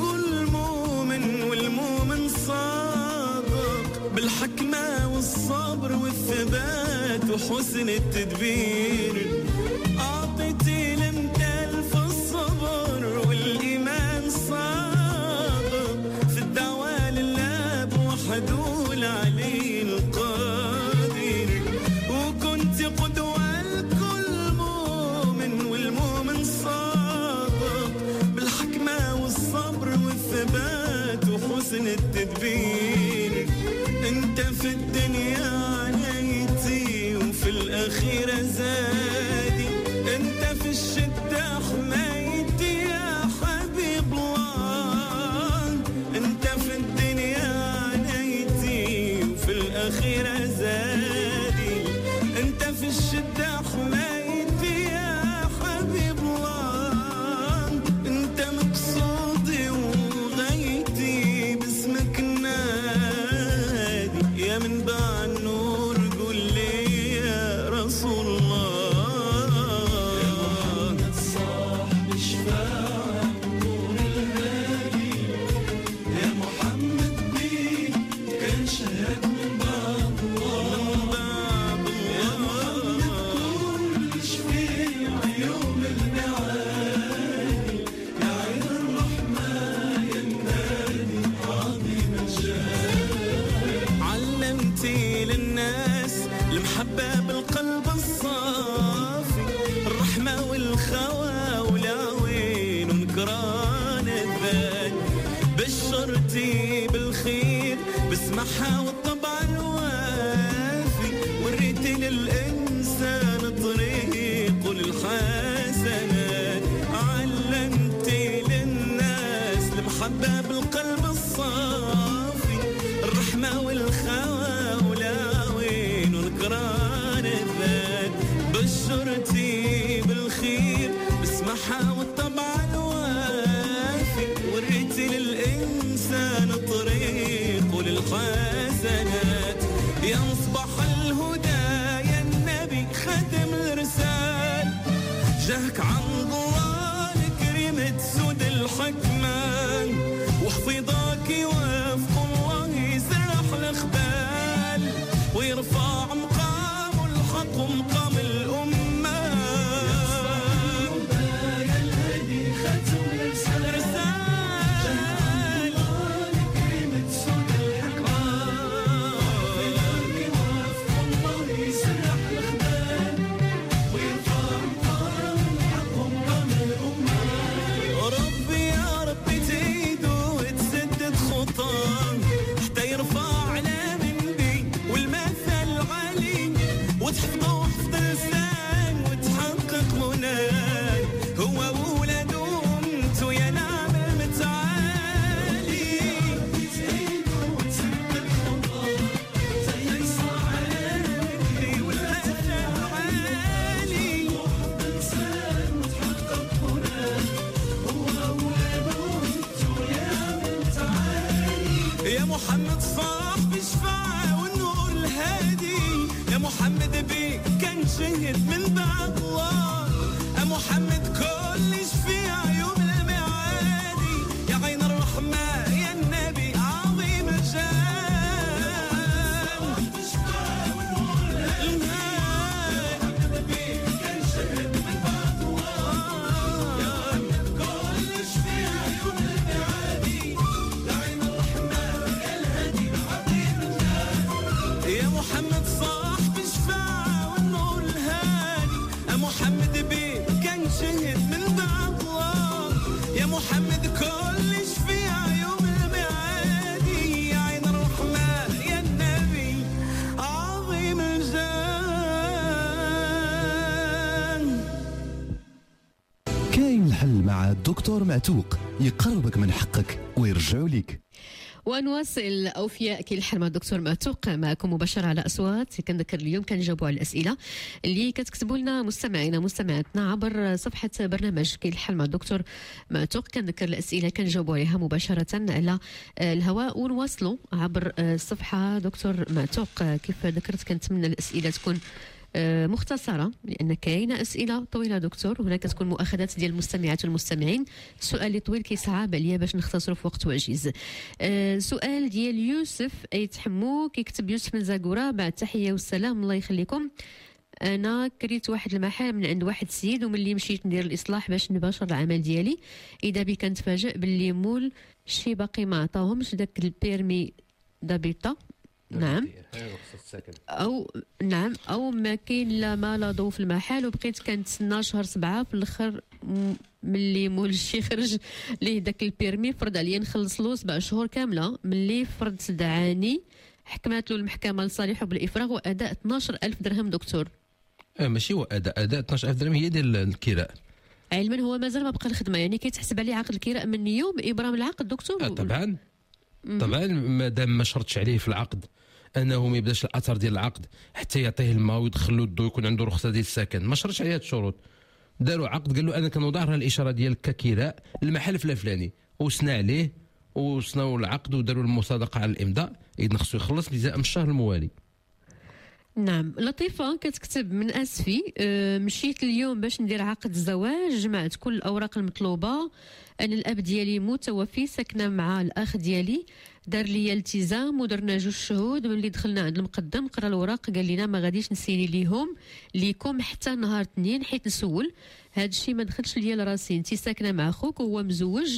بالحكمة والصبر والثبات وحسن التدبير، أعطيتي الامثال في الصبر والإيمان صادق، في الدعوة لله بوحده العلي القدير، وكنت قدوة لكل مؤمن والمؤمن صادق، بالحكمة والصبر والثبات وحسن التدبير، انت في الدنيا عليتي وفي الاخيرة زاد بشرتي بالخير بسمعها والطبع الوافي وريتي للإنسان طريق للحسنات علمتي للناس المحبة بالقلب الصافي الرحمة والخوى ولاوين ونكران الذات بشرتي بالخير بسمعها والطبع الوافي وريتي للإنسان طريق للحسنات يا مصباح الهدى يا النبي خاتم الرسال جاك عن ضوال كريمة سود الحكمان وحفظك يوافق الله يسرح الأخبال ويرفع مقام الحق ومقام الأمة يا الهدي خاتم الرسال كريمة سود الحكمان وحفظك يوافق الله يسرح الأخبال ويرفع مقام الحق ومقام الأمة ربي يا ربي تزيدو وتسدد خطاه حتى يرفعنا من بي والمثل العالي وتحفظه حفظ لسان وتحقق مناه هو وولاد وامته يا نعم المتعالي تزيدو وتسدد خطاه حتى يرفعنا من بي والمثل العالي وحفظ لسان وتحقق مناه يا محمد صاحب الشفاعة والنور الهادي يا محمد بيك كان شهد من بعد الله يا محمد كل شفيع يوم المعادي يا عين الرحمة يا النبي عظيم الجاه صاحب الشفاعة والنور الهادي محمد بيك كان شهد من بعد الله يا محمد كل شفيع يوم المعادي يا محمد صاحب الشفاعة والنور الهادي يا محمد بيك كان شهد من بعد الله يا محمد كل شفيع يوم المعادي يا عين الرحمن يا النبي عظيم الجاه كاين الحل مع الدكتور معتوق يقربك من حقك ويرجعوا لك. ونواصل أوفياء كي الحل مع الدكتور معتوق معكم مباشرة على أصوات. كنذكر اليوم كنجاوبوا على الأسئلة اللي كتكتبوا لنا مستمعينا مستمعاتنا عبر صفحة برنامج كي الحل مع الدكتور معتوق. كنذكر الأسئلة كنجاوبوا عليها مباشرة على الهواء ونواصلوا عبر الصفحة دكتور معتوق. كيف ذكرت كنتمنى الأسئلة تكون مختصرة لأن كاينة أسئلة طويلة دكتور وهناك تكون مؤاخذات ديال المستمعات والمستمعين. السؤال اللي طويل كيصعب عليا باش نختصروا في وقت وجيز. أه سؤال ديال يوسف أيت حمو كيكتب يوسف من زاكورا بعد تحية والسلام الله يخليكم. أنا كريت واحد المحل من عند واحد السيد وملي مشيت ندير الإصلاح باش نباشر العمل ديالي إذا بي كنتفاجئ باللي مول شي باقي ما عطاهمش داك البيرمي دابيتا. نعم او نعم او ما كاين لا ما لا ضو في المحل وبقيت كنتسنى شهر سبعة في الاخر ملي مول الشي خرج ليه داك البيرمي فرض عليا نخلص له سبع شهور كامله. ملي فرض دعاني حكمت له المحكمه لصالحه بالافراغ واداء اثناش ألف درهم دكتور. اه ماشي هو اداء اداء اثناش ألف درهم هي ديال الكراء. علما هو مازال ما بقى الخدمه يعني كيتحسب عليه عقد الكراء من يوم ابرام العقد دكتور. آه طبعا طبعا مادام ما شرطش عليه في العقد انه ما يبداش الاثر ديال العقد حتى يعطيه الماء ويدخل له الضوء يكون عنده رخصه ديال السكن ما شرطش عليه هاد الشروط. داروا عقد قال له انا كنوضع لها الاشاره ديالك ككراء المحل الفلاني وسنا عليه وصناو العقد وداروا المصادقه على الامضاء اذا خصو يخلص جزاء من الشهر الموالي. نعم. لطيفة كتكتب من أسفي أه مشيت اليوم باش ندير عقد الزواج جمعت كل الأوراق المطلوبة. أنا الأب ديالي متوفي ساكنة مع الأخ ديالي دار لي التزام ودرنا جوج شهود. ملي دخلنا عند المقدم قرا الأوراق قال لنا ما غاديش نسيني ليهم ليكم حتى نهار اثنين حيت نسول هاد الشيء ما دخلش ليا لراسي. انتي ساكنة مع خوك وهو مزوج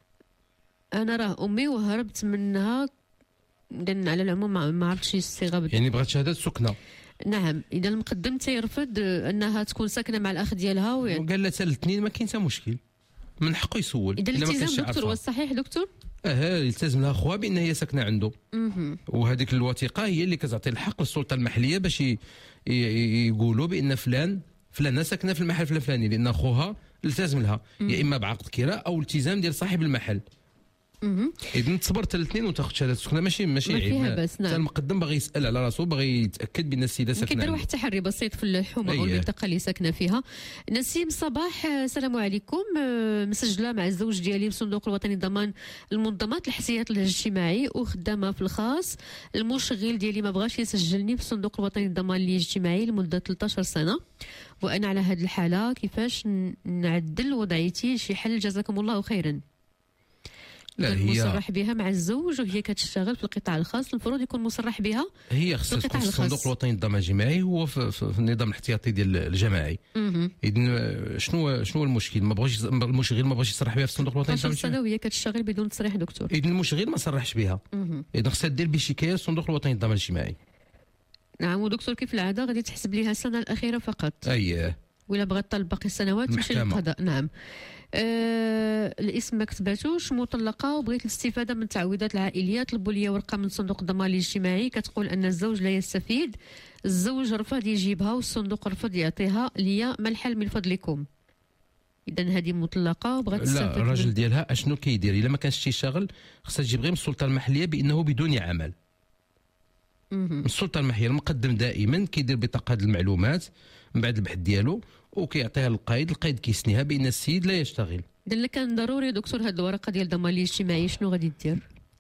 أنا راه أمي وهربت منها لأن على العموم ما عرفتش الصيغه يعني بغات شهاده سكنه. نعم اذا المقدم تيرفض انها تكون ساكنه مع الاخ ديالها وقال لها حتى الاثنين ما كاين حتى مشكل. من حقه يسول. اذا إلا ما كانش الالتزام دكتور عارفها. هو الصحيح دكتور؟ اه يلتزم لها خوها بان هي ساكنه عنده، مهم. وهذيك الوثيقه هي اللي كتعطي الحق للسلطه المحليه باش ي- ي- يقولوا بان فلان فلانه ساكنه في المحل الفلاني لان خوها التزم لها، يا اما بعقد كراء او التزام ديال صاحب المحل. مهم. اذا تصبرت الاثنين وتاخذ شهاده السكنه ماشي ماشي ما عيب. فيها بأس، نعم. حتى المقدم باغي يسال على راسو، باغي يتاكد بان السيده ساكنه كيدير عنده. واحد التحري بسيط في الحومه او أيه. المنطقه اللي ساكنه فيها. نسيم صباح، آه، السلام عليكم. آه، مسجله مع الزوج ديالي في الصندوق الوطني لضمان المنظمات الاحتياط الاجتماعي وخدامه في الخاص. المشغل ديالي ما بغاش يسجلني في الصندوق الوطني للضمان الاجتماعي لمده ثلاثة عشر سنه، وانا على هذه الحاله كيفاش ن- نعدل وضعيتي؟ شي حل جزاكم الله خيرا. لا كان هي مصرح بها مع الزوج وهي كتشتغل في القطاع الخاص، المفروض يكون مصرح بها. هي خصها القطاع تكون في الصندوق الخاص. الوطني للضمان الجماعي، هو في, في, في النظام الاحتياطي ديال الجماعي. مهم. اذا شنو شنو المشكل؟ ما بغاش المشغل ما بغاش يصرح بها في الصندوق الوطني ثلاثة عشر للضمان سنه الجماعي. وهي كتشتغل بدون تصريح دكتور. اذا المشغل ما صرحش بها، مهم. اذا خصها دير بشكايه للصندوق الوطني للضمان الاجتماعي. نعم، ودكتور كيف العاده غادي تحسب ليها السنه الاخيره فقط، اييه ولا بغات طلب باقي السنوات تمشي المحكمة. للقضاء. نعم. آه الاسم ما كتباتوش، مطلقه وبغيت الاستفاده من التعويضات العائليه، طلبوا لي ورقه من صندوق الضمان الاجتماعي كتقول ان الزوج لا يستفيد، الزوج رفض يجيبها والصندوق رفض يعطيها ليا، ما الحل من فضلكم؟ اذا هذه مطلقه وبغات لا تستفاد الراجل من- ديالها اشنو كيدير؟ الا ما كانش تيشتغل خصها تجيب غير من السلطه المحليه بانه بدون عمل. مهم. السلطه المحليه المقدم دائما كيدير بطاقه هذه المعلومات من بعد البحث ديالو وكيعطيها للقايد، القايد كيسنيها بان السيد لا يشتغل. اذا اللي كان ضروري دكتور هذه الورقه ديال الضمان الاجتماعي شنو غادي دير؟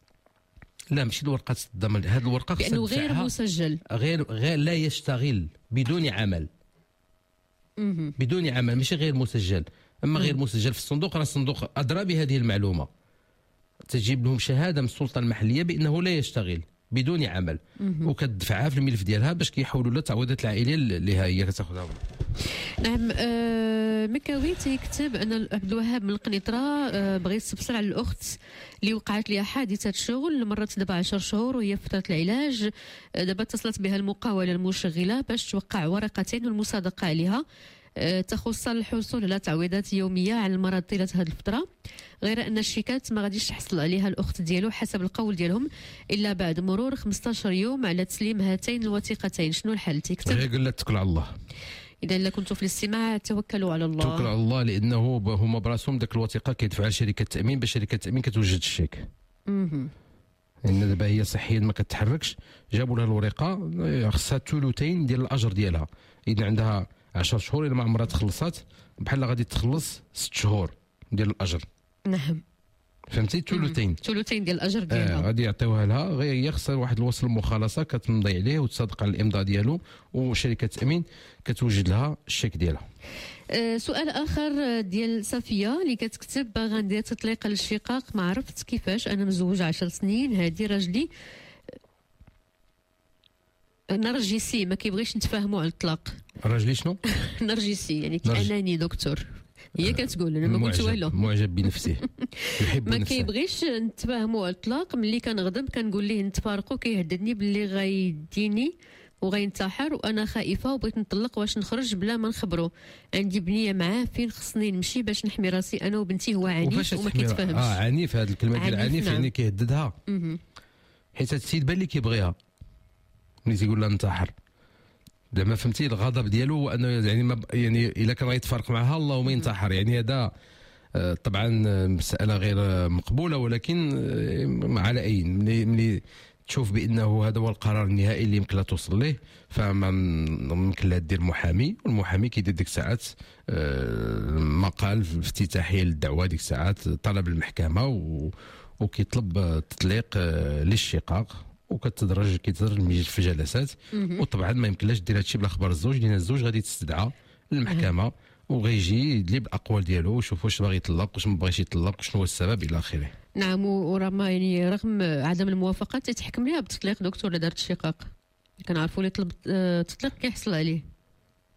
لا ماشي الورقه الضمان، هذه الورقه خصها لانه غير تدفعها مسجل. غير غير لا يشتغل بدون عمل، مهم. بدون عمل ماشي غير مسجل. اما غير مسجل في الصندوق راه الصندوق ادرى بهذه المعلومه، تجيب لهم شهاده من السلطه المحليه بانه لا يشتغل بدون عمل، مهم. وكتدفعها في الملف ديالها باش كيحولوا لها التعويضات العائليه اللي هي كتاخذها. نعم. آه مكاوي تيكتب ان عبد الوهاب من القنيطره آه بغى يستفسر على الاخت اللي وقعت لها حادثه شغل، مرت دابا عشر شهور وهي في فتره العلاج. آه دابا اتصلت بها المقاوله المشغله باش توقع ورقتين والمصادقه عليها آه تخص الحصول على تعويضات يوميه على المرض طيله هذه الفتره، غير ان الشيكات ما غاديش تحصل عليها الاخت ديالو حسب القول ديالهم الا بعد مرور خمسة عشر يوم على تسليم هاتين الوثيقتين. شنو الحل؟ تيكتب هي قال لها اتكل على الله، اذا الا كنتوا في الاستماع توكلوا على الله. توكل على الله، لانه ب- هما براسهم داك الوثيقه كيدفعها لشركه التامين باش شركه التامين كتوجد الشيك. مهم. لان دابا هي صحيا ما كتحركش، جابوا لها الورقه آه، خصها ثلثين ديال الاجر ديالها. اذا عندها عشر شهور الا ما عمرها تخلصات بحال غادي تخلص ست شهور ديال الاجر. نعم. فهمتي؟ ثلثين ثلثين ديال الاجر آه ديالها. غادي يعطيوها لها، غير هي خصها واحد الوصل مخالصه كتمضي عليه وتصادق على الامضاء ديالو، وشركه التامين كتوجد لها الشيك ديالها. آه سؤال اخر آه، ديال صفيه اللي كتكتب باغا ندير تطليق للشقاق، ما عرفت كيفاش، انا مزوجه عشر سنين، هادي راجلي آه، نرجسي ما كيبغيش نتفاهموا على الطلاق. راجلي شنو؟ نرجسي يعني نرج- اناني دكتور، هي كتقول انا ما قلت معجب والو. معجب بنفسه يحب ما نفسه. كيبغيش نتفاهموا على الطلاق، ملي كنغضب كنقول ليه نتفارقوا كيهددني باللي غيديني وغينتحر، وانا خائفه وبغيت نطلق واش نخرج بلا ما نخبرو، عندي بنيه معاه فين خصني نمشي باش نحمي راسي انا وبنتي، هو عنيف وفاش وما تحمي- كيتفاهمش. اه عنيف، هذه الكلمه ديال عنيف، عنيف نعم. يعني كيهددها، مهم. حيت هاد السيد بان اللي كيبغيها ملي تيقول لها انتحر. زعما فهمتي الغضب ديالو هو انه يعني ما ب- يعني الا كان غيتفارق معها اللهم ينتحر، يعني هذا آه، طبعا آه، مساله غير آه، مقبوله، ولكن آه، على اي ملي ملي تشوف بانه هذا هو القرار النهائي اللي يمكن لها توصل ليه، فما يمكن لها دير محامي، والمحامي كيدير ديك الساعات آه، مقال في افتتاحيه للدعوه ديك الساعات، طلب المحكمه و وكيطلب التطليق آه، للشقاق، وكتدرج كيتدرج المجلس في جلسات. مهم. وطبعا ما يمكنلاش دير هادشي بلا خبر الزوج، لان الزوج غادي تستدعى للمحكمه وغيجي يدلي بالاقوال ديالو ويشوف واش باغي يطلق واش ما باغيش يطلق وشنو هو السبب الى اخره. نعم. وراه ما يعني رغم عدم الموافقه تتحكم ليها بالتطليق دكتور، لا دارت الشقاق كنعرفوا اللي طلب آه، تطليق كيحصل عليه.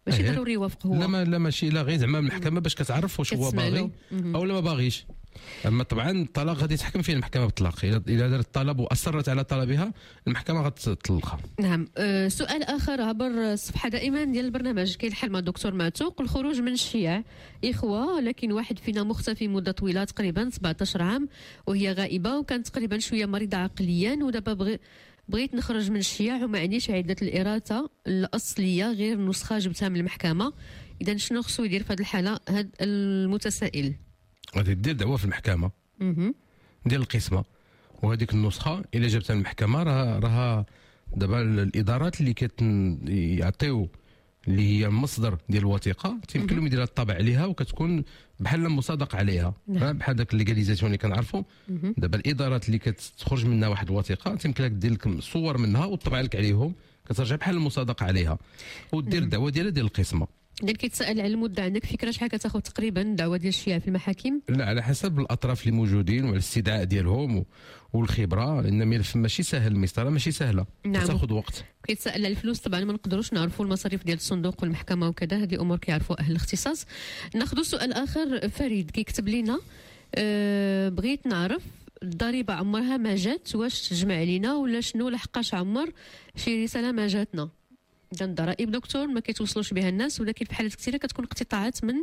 ماشي أيه. ضروري يوافق هو. لا ما لا ماشي لا غير زعما المحكمه باش كتعرف واش هو كتسمع له. باغي مهم. او لا ما باغيش. اما طبعا الطلاق غادي تحكم فيه المحكمه بالطلاق، الا الا دارت الطلب واصرت على طلبها المحكمه غتطلقها. نعم. أه سؤال اخر عبر الصفحه دائما ديال البرنامج كاين الحل مع الدكتور معتوق. الخروج من الشيع اخوه، لكن واحد فينا مختفي مده طويله تقريبا سبعطاش عام وهي غائبه، وكانت تقريبا شويه مريضه عقليا، ودابا بغي بغيت نخرج من الشيع وما عنديش عده الاراثه الاصليه غير نسخه جبتها من المحكمه. اذا شنو خصو يدير في هذه الحاله هذا المتسائل؟ غادي دير دعوه في المحكمه اها ديال القسمه، وهذيك النسخه الا جابتها من المحكمه راه راها دابا الادارات اللي كيعطيو اللي هي المصدر ديال الوثيقه تيمكن لهم يديرها الطبع عليها وكتكون بحال مصادقه عليها. نعم. بحال داك الليغاليزاسيون اللي كنعرفوا دابا الادارات اللي كتخرج منها واحد الوثيقه تيمكن لك دير لك صور منها وتطبع لك عليهم، كترجع بحال المصادقه عليها ودير الدعوه ديالها ديال القسمه. اذا كيتسائل على المده، عندك فكره شحال كتاخذ تقريبا دعوه ديال الشيعة في المحاكم؟ لا على حسب الاطراف اللي موجودين والاستدعاء ديالهم و... والخبره، لان الملف ماشي سهل، المسطره ماشي سهله. نعم. تاخذ وقت. كيتسائل على الفلوس، طبعا ما نقدروش نعرفوا المصاريف ديال الصندوق والمحكمه وكذا، هذه امور كيعرفوا اهل الاختصاص. ناخذ سؤال اخر. فريد كيكتب لنا أه بغيت نعرف الضريبه عمرها ما جات، واش تجمع علينا ولا شنو؟ لحقاش عمر شي رساله ما جاتنا. اذا الضرائب دكتور ما كيتوصلوش بها الناس، ولكن في حالات كثيره كتكون اقتطاعات من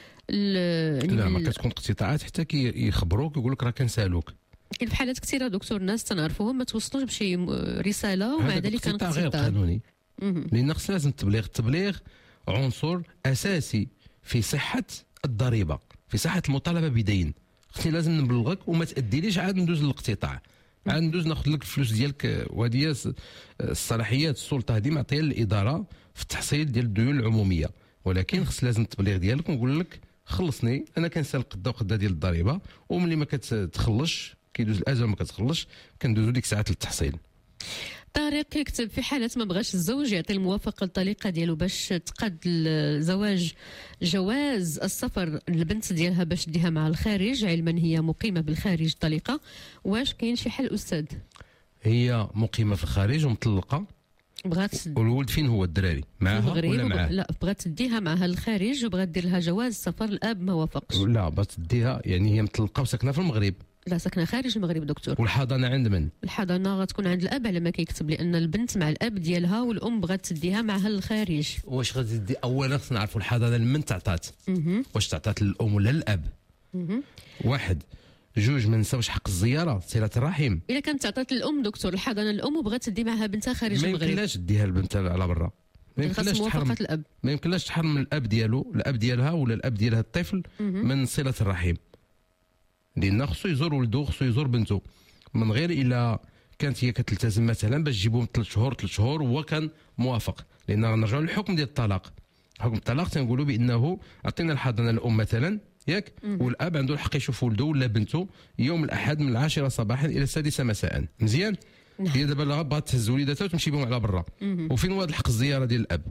لا ما كتكون اقتطاعات حتى كيخبروك يقول لك راه كنسالوك. كاين في حالات كثيره دكتور الناس تنعرفوهم ما توصلوش بشي رساله ومع ذلك كان اقتطاع غير قانوني. لان خصنا لازم التبليغ، التبليغ عنصر اساسي في صحه الضريبه، في صحه المطالبه بدين. خصني لازم نبلغك وما تاديليش عاد ندوز للاقتطاع، عاد ندوز ناخذ لك الفلوس ديالك. وهذه الصلاحيات السلطه هذه معطيه للاداره في التحصيل ديال الديون العموميه، ولكن خص لازم التبليغ ديالك ونقول لك خلصني انا كنسال قدا وقدا ديال الضريبه، وملي ما كتخلصش كيدوز الاجل ما كتخلصش كندوزو ديك الساعات للتحصيل. طارق يكتب في حالة ما بغاش الزوج يعطي الموافقة للطليقة ديالو باش تقاد الزواج جواز السفر للبنت ديالها باش تديها مع الخارج، علما هي مقيمة بالخارج طليقة، واش كاين شي حل أستاذ؟ هي مقيمة في الخارج ومطلقة، بغات والولد فين هو الدراري؟ معاها ولا معاه؟ لا بغات تديها معها الخارج وبغات دير لها جواز سفر، الاب ما وافقش. لا بغات تديها يعني هي مطلقة وساكنة في المغرب. لا ساكنه خارج المغرب دكتور. والحضانه عند من؟ الحضانه غتكون عند الاب على ما كيكتب، لان البنت مع الاب ديالها والام بغات تديها معها للخارج. واش غادي تدي اولا خصنا نعرفوا الحضانه لمن تعطات، واش تعطات للام ولا للاب؟ واحد جوج ما نساوش حق الزياره صله الرحم. الا كانت تعطات للام دكتور الحضانه الام وبغات تدي معها بنتها خارج المغرب، ما يمكنلاش تديها البنت على برا، ما يمكنلاش تحرم الاب، ما يمكنلاش تحرم الاب ديالو الاب ديالها ولا الاب ديالها الطفل من صله الرحم، لان خصو يزور ولده خصو يزور بنته، من غير الا كانت هي كتلتزم مثلا باش تجيبهم ثلاث شهور ثلاث شهور وهو كان موافق. لان نرجعوا للحكم ديال الطلاق، حكم الطلاق تنقولوا بانه عطينا الحضانه الام مثلا ياك، والاب عنده الحق يشوف ولده ولا بنته يوم الاحد من العاشره صباحا الى السادسه مساء. مزيان. هي دابا بغات تهز وليداتها وتمشي بهم على برا، وفين هو الحق الزياره ديال الاب؟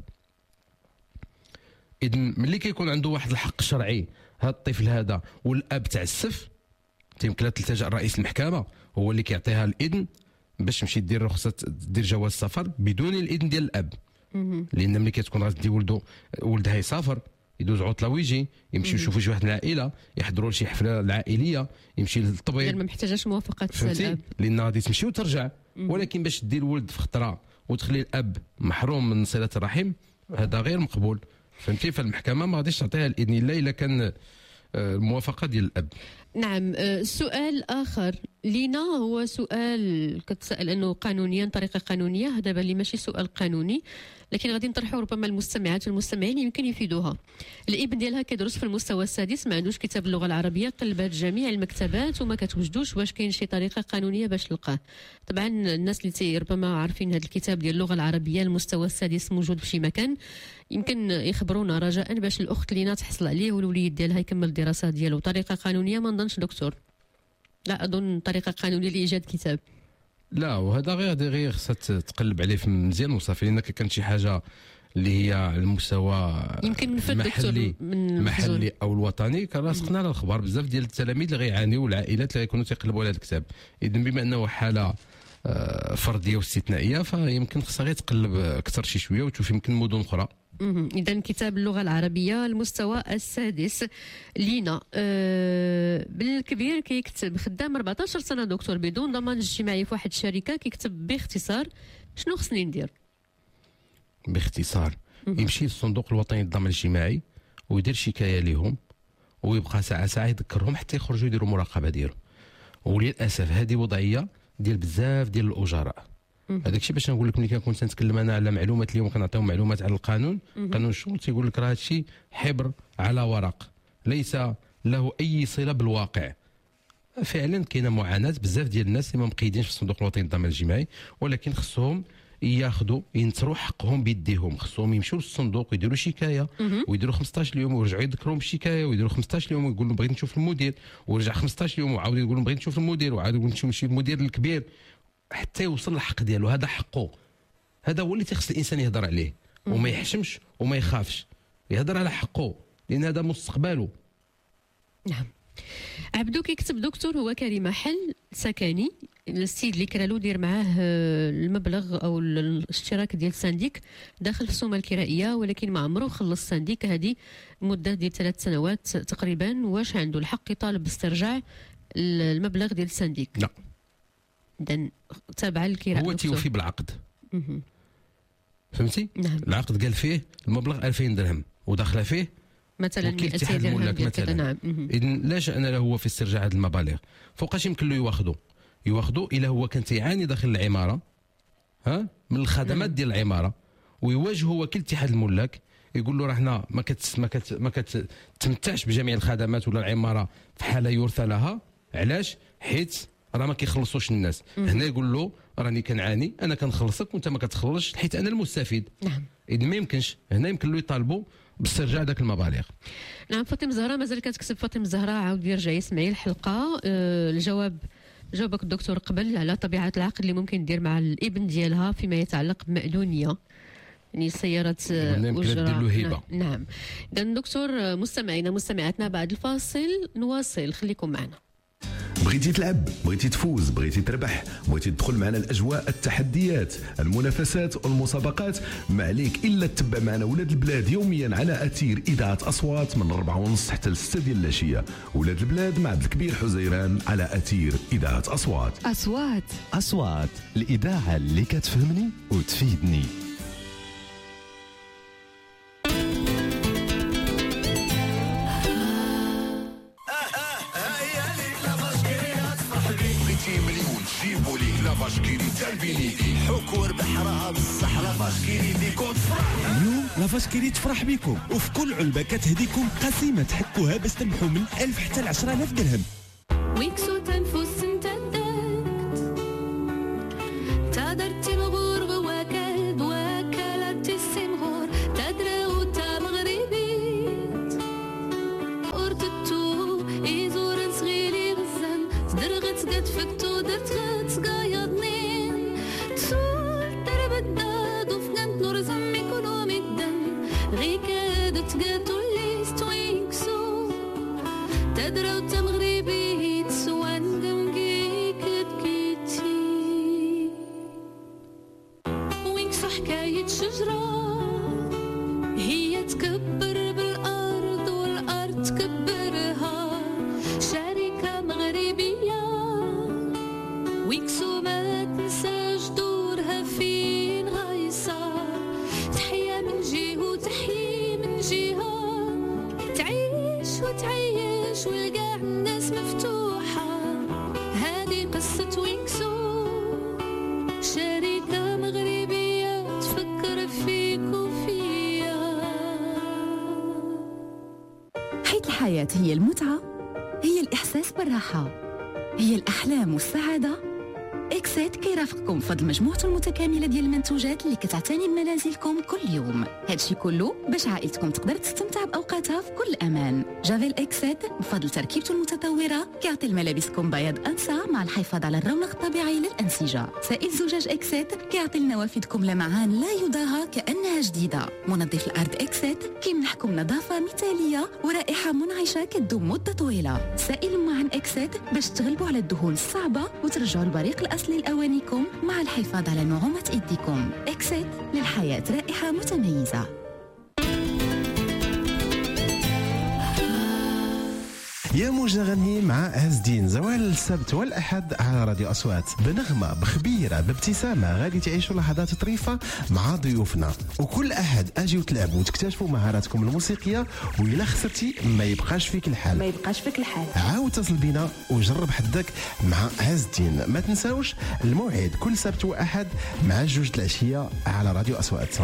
اذا ملي كيكون عنده واحد الحق شرعي هذا الطفل هذا والاب تعسف، تيمكن لها تلتجأ رئيس المحكمه هو اللي كيعطيها الاذن باش تمشي دير رخصه دير جواز السفر بدون الاذن ديال الاب. لان ملي كتكون غتدي ولده ولدها يسافر يدوز عطله ويجي يمشي يشوفوا شي واحد العائله يحضروا لشي حفله العائليه يمشي للطبيب، ما محتاجاش موافقه الاب لان غادي تمشي وترجع. ولكن باش دير الولد في خطره وتخلي الاب محروم من صله الرحم هذا غير مقبول. فهمتي؟ فالمحكمه ما غاديش تعطيها الاذن الا الا كان الموافقه ديال الاب. نعم. سؤال اخر لينا هو سؤال كتسال انه قانونيا طريقه قانونيه، هذا بان لي ماشي سؤال قانوني لكن غادي نطرحه ربما المستمعات والمستمعين يمكن يفيدوها. الابن ديالها كيدرس في المستوى السادس، ما عندوش كتاب اللغه العربيه، قلبات جميع المكتبات وما كتوجدوش، واش كاين شي طريقه قانونيه باش نلقاه؟ طبعا الناس اللي تي ربما عارفين هذا الكتاب ديال اللغه العربيه المستوى السادس موجود بشي مكان يمكن يخبرونا رجاء باش الاخت لينا تحصل عليه والوليد ديالها يكمل الدراسه ديالو. طريقه قانونيه ما نظنش دكتور، لا اظن طريقه قانونيه لايجاد كتاب. لا وهذا غير غير خصها تقلب عليه في مزيان وصافي، لان كانت شي حاجه اللي هي على المستوى يمكن المحلي المحلي او الوطني كان راسخنا على الاخبار. بزاف ديال التلاميذ اللي غيعانيوا والعائلات اللي غيكونوا تيقلبوا على هذا الكتاب. اذا بما انه حاله فرديه واستثنائيه فيمكن خصها غير تقلب اكثر شي شويه وتشوف يمكن مدن اخرى إذا كتاب اللغة العربية المستوى السادس لينا. أه بالكبير كيكتب خدام أربعطاش سنة دكتور بدون ضمان اجتماعي في واحد الشركة، كيكتب باختصار شنو خصني ندير؟ باختصار يمشي للصندوق الوطني للضمان الاجتماعي ويدير شكاية لهم ويبقى ساعة ساعة يذكرهم حتى يخرجوا يديروا مراقبة ديالو. وللأسف هذه وضعية ديال بزاف ديال الأجراء. هذاك الشيء باش نقول لك ملي كنكون تنتكلم انا على معلومات اليوم كنعطيهم معلومات على القانون، قانون الشغل تيقول لك راه هذا الشيء حبر على ورق ليس له اي صله بالواقع. فعلا كاينه معاناه بزاف ديال الناس اللي ما مقيدين في الصندوق الوطني للضمان الاجتماعي، ولكن خصهم ياخذوا ينتروا حقهم بيديهم، خصهم يمشوا للصندوق ويديروا شكايه ويديروا خمسطاش يوم ويرجعوا يذكرهم بالشكايه ويديروا خمسطاش يوم ويقول لهم بغيت نشوف المدير، ويرجع خمسطاش يوم وعاود يقول لهم بغيت نشوف المدير وعاود يقول نمشي للمدير الكبير حتى يوصل الحق ديالو. هذا حقه، هذا هو اللي تيخص الانسان يهضر عليه وما يحشمش وما يخافش، يهضر على حقه لان هذا مستقبله. نعم. عبدو كيكتب دكتور هو كاري محل سكني، السيد اللي كرالو دير معاه المبلغ او الاشتراك ديال السنديك داخل في السومه الكرائيه، ولكن ما عمره خلص السنديك هذه مده ديال ثلاث سنوات تقريبا. واش عنده الحق يطالب باسترجاع المبلغ ديال السنديك؟ لا، اذا تابع الكراء هو تيوفي بالعقد. فهمتي؟ نعم. العقد قال فيه المبلغ ألفين درهم وداخله فيه مثلا مئتين درهم مثلا. نعم. اذا لا شأن له هو في استرجاع هذه المبالغ. فوقاش يمكن له يواخذوا؟ يواخذوا الا هو كان تيعاني داخل العماره ها من الخدمات ديال العماره، ويواجه وكيل اتحاد الملاك يقول له راه هنا ما كت ما كت ما كتمتعش بجميع الخدمات ولا العماره في حاله يرثى لها. علاش؟ حيت راه ما كيخلصوش الناس. هنا يقول له راني كنعاني، انا كنخلصك وانت ما كتخلصش حيت انا المستفيد. نعم. اذا ما يمكنش، هنا يمكن له يطالبوا باسترجاع ذاك المبالغ. نعم. فاطمه الزهراء مازال كتكتب. فاطمه الزهراء عاود يرجع يسمعي الحلقه. أه الجواب جاوبك الدكتور قبل على طبيعه العقد اللي ممكن دير مع الابن ديالها فيما يتعلق بمأذونيه، يعني سيارة أجرة. نعم. نعم. إذا دكتور مستمعينا مستمعاتنا بعد الفاصل نواصل، خليكم معنا. بغيتي تلعب، بغيتي تفوز، بغيتي تربح، بغيتي تدخل معنا الاجواء، التحديات، المنافسات والمسابقات، ما عليك الا تتبع معنا ولاد البلاد يوميا على اثير اذاعه اصوات من أربعة ونص حتى لستة ديال العشيه. ولاد البلاد مع عبد الكبير حزيران على اثير اذاعه اصوات. اصوات اصوات الاذاعه اللي كتفهمني وتفيدني. لافاشكيري تالبينيكي حك وربح راه بصح لافاشكيري ديكم تفرح. اليوم لافاشكيري تفرح بكم، وفي كل علبه كتهديكم قسيمه تحكوها باش تربحوا من ألف حتى ل عشرة آلاف درهم. ويكسو تنفس تدكت تقدرتي الغور وكلب وكلت السمغور تدرو تا مغربيت أرتتو إزور صغيري غزان درغت قد فكتو درت غت قايضنين تسول درب الداد وفقنت نور زمي كلهم الدم غي كادت قاتو الليست ويكسو تدرو تا مغربيت سوان دمقي كد كيتي ويكسو حكاية شجرة هي تكبر بالأرض والأرض تكبرها شركة مغربية ويكسو ما تنساش دورها فين غايصة تحيا من جهة وتحيي من جهة تعيش وتعيش والقاع الناس مفتوحة هذه قصة ويكسو شركة مغربية تفكر فيك وفيا. حيث الحياة هي المتعة، هي الإحساس بالراحة، هي الأحلام والسعادة. إكسات كيرافقكم فضل مجموعته المتكاملة ديال المنتوجات اللي كتعتني بمنازلكم كل يوم. هادشي كله باش عائلتكم تقدر تستمتع بأوقاتها في كل أمان. جافيل إكسات بفضل تركيبته المتطورة كيعطي لملابسكم بياض أنسع مع الحفاظ على الرونق الطبيعي للأنسجة. سائل زجاج إكسات كيعطي لنوافذكم لمعان لا يضاهى كأنها جديدة. منظف الأرض إكسات كيمنحكم نظافة مثالية ورائحة منعشة كتدوم مدة طويلة. سائل معان إكسات باش تغلبوا على الدهون الصعبة وترجعوا البريق الأصلي لأوانيكم مع الحفاظ على نعومة إيديكم. إكسات للحياة رائحة متميزة. يا موجة غني مع عز الدين زوال السبت والأحد على راديو أصوات بنغمة بخبيرة بابتسامة غادي تعيشوا لحظات طريفة مع ضيوفنا. وكل أحد أجي وتلعبوا وتكتشفوا مهاراتكم الموسيقية، وإلا خسرتي ما يبقاش فيك الحال ما يبقاش فيك الحال عاود اتصل بينا وجرب حدك مع عز الدين. ما تنساوش الموعد كل سبت وأحد مع جوج العشية على راديو أصوات.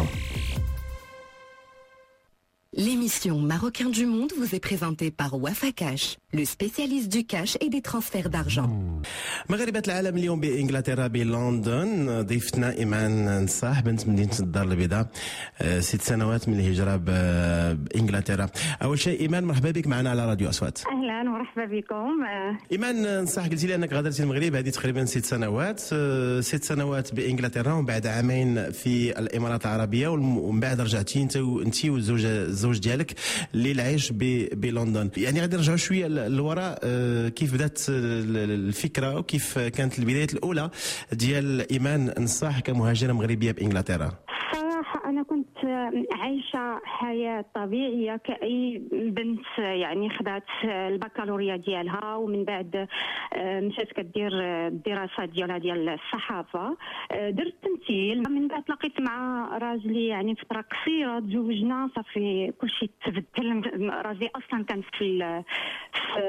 L'émission Marocain du Monde vous est présentée par Wafa Cash, le spécialiste du cash et des transferts d'argent. مغاربة العالم اليوم بإنجلترا بلندن. ضيفتنا إيمان نصاح بنت مدينة الدار البيضاء، ست سنوات من الهجرة بإنجلترا. أول شيء إيمان مرحبا بك معنا على راديو أصوات. أهلا ومرحبا بكم. إيمان نصاح قلتي لي أنك غادرتي المغرب هذه تقريبا ست سنوات ست سنوات بإنجلترا ومن بعد عامين في الإمارات العربية ومن بعد رجعتي أنت وأنت والزوج الزوج ديالك للعيش بلندن. يعني غادي نرجعوا شويه للوراء، كيف بدات الفكره وكيف كانت البدايات الاولى ديال ايمان نصاح كمهاجره مغربيه بانجلترا؟ صراحه انا كنت عايشه حياه طبيعيه كاي بنت، يعني خدات البكالوريا ديالها ومن بعد مشات كدير الدراسه ديالها ديال الصحافه، درت تمثيل، من بعد تلاقيت مع راجلي يعني فتره قصيره تزوجنا صافي كلشي تبدل. راجلي اصلا كان في في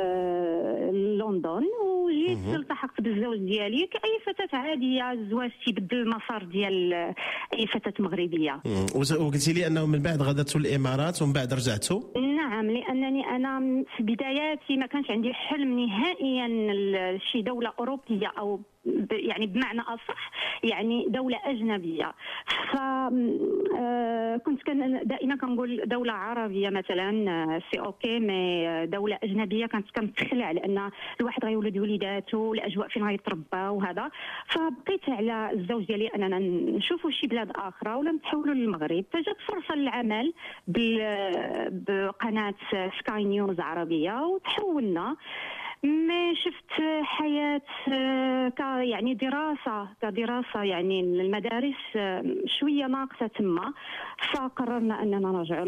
لندن وجيت التحقت بالزوج ديالي كاي فتاه عاديه، الزواج تيبدل المسار ديال اي فتاه مغربيه. وقلتي لي انه من بعد غادرتوا الامارات ومن بعد رجعتوا؟ نعم، لانني انا في بداياتي ما كانش عندي حلم نهائيا شي دوله اوروبيه او يعني بمعنى اصح يعني دوله اجنبيه. ف كنت كان دائما كنقول دوله عربيه مثلا سي اوكي، مي دوله اجنبيه كانت كنتخلع لان الواحد غيولد وليداته، الاجواء فين غيتربى وهذا. فبقيت على الزوج ديالي اننا نشوفوا شي بلاد اخرى ولا نتحولوا للمغرب. فجات فرصه للعمل بقناه سكاي نيوز عربيه وتحولنا. ما شفت حياة ك يعني دراسة كدراسة يعني المدارس شوية ناقصة تما، فقررنا أننا نرجع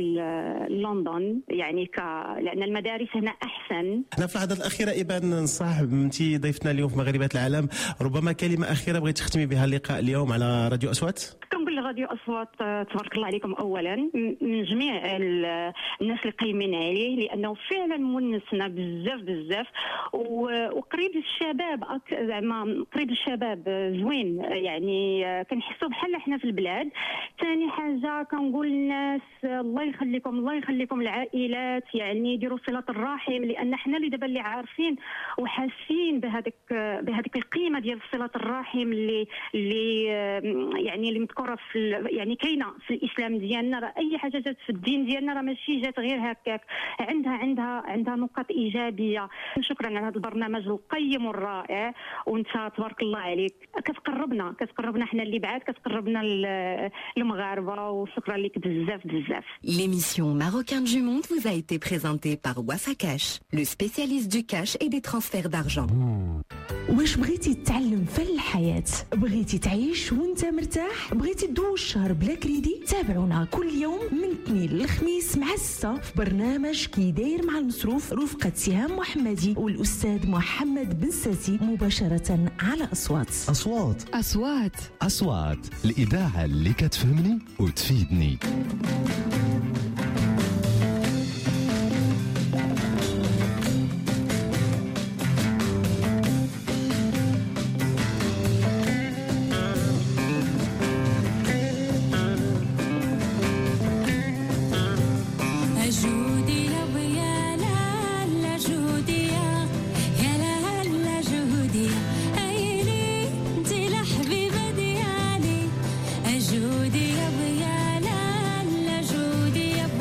للندن يعني ك لأن المدارس هنا أحسن. احنا في اللحظات الأخيرة إيمان نصاح انتي ضيفتنا اليوم في مغاربة العالم، ربما كلمة أخيرة بغيت تختمي بها اللقاء اليوم على راديو أصوات؟ كنقول لراديو أصوات تبارك الله عليكم أولا من جميع الناس اللي قايمين عليه، لأنه فعلا مونسنا بزاف بزاف وقريب للشباب، زعما قريب للشباب زوين، يعني كنحسوا بحال احنا في البلاد. ثاني حاجه كنقول للناس الله يخليكم الله يخليكم العائلات، يعني يديروا صله الرحم، لان احنا اللي دابا اللي عارفين وحاسين بهذيك بهذيك القيمه ديال صله الرحم اللي اللي يعني اللي مذكوره في يعني كاينه في الاسلام ديالنا. راه اي حاجه جات في الدين ديالنا راه ماشي جات غير هكاك، عندها عندها عندها نقاط ايجابيه. شكرا على هذا البرنامج القيم والرائع، وانت تبارك الله عليك كتقربنا كتقربنا حنا اللي بعاد، كتقربنا المغاربه، وشكرا لك بزاف بزاف. L'émission Marocain du Monde vous a été présentée par Wafa Cash, le spécialiste du cash et des transferts d'argent. واش بغيتي تتعلم فن الحياة؟ بغيتي تعيش وانت مرتاح؟ بغيتي تدوز الشهر بلا كريدي؟ تابعونا كل يوم من الاثنين للخميس مع الستة في برنامج كي داير مع المصروف رفقة سهام محمدي والأستاذ محمد بن ساسي مباشرة على أصوات. أصوات أصوات أصوات الإذاعة اللي كتفهمني وتفيدني. جودي يا ضياء لا لا جودي يا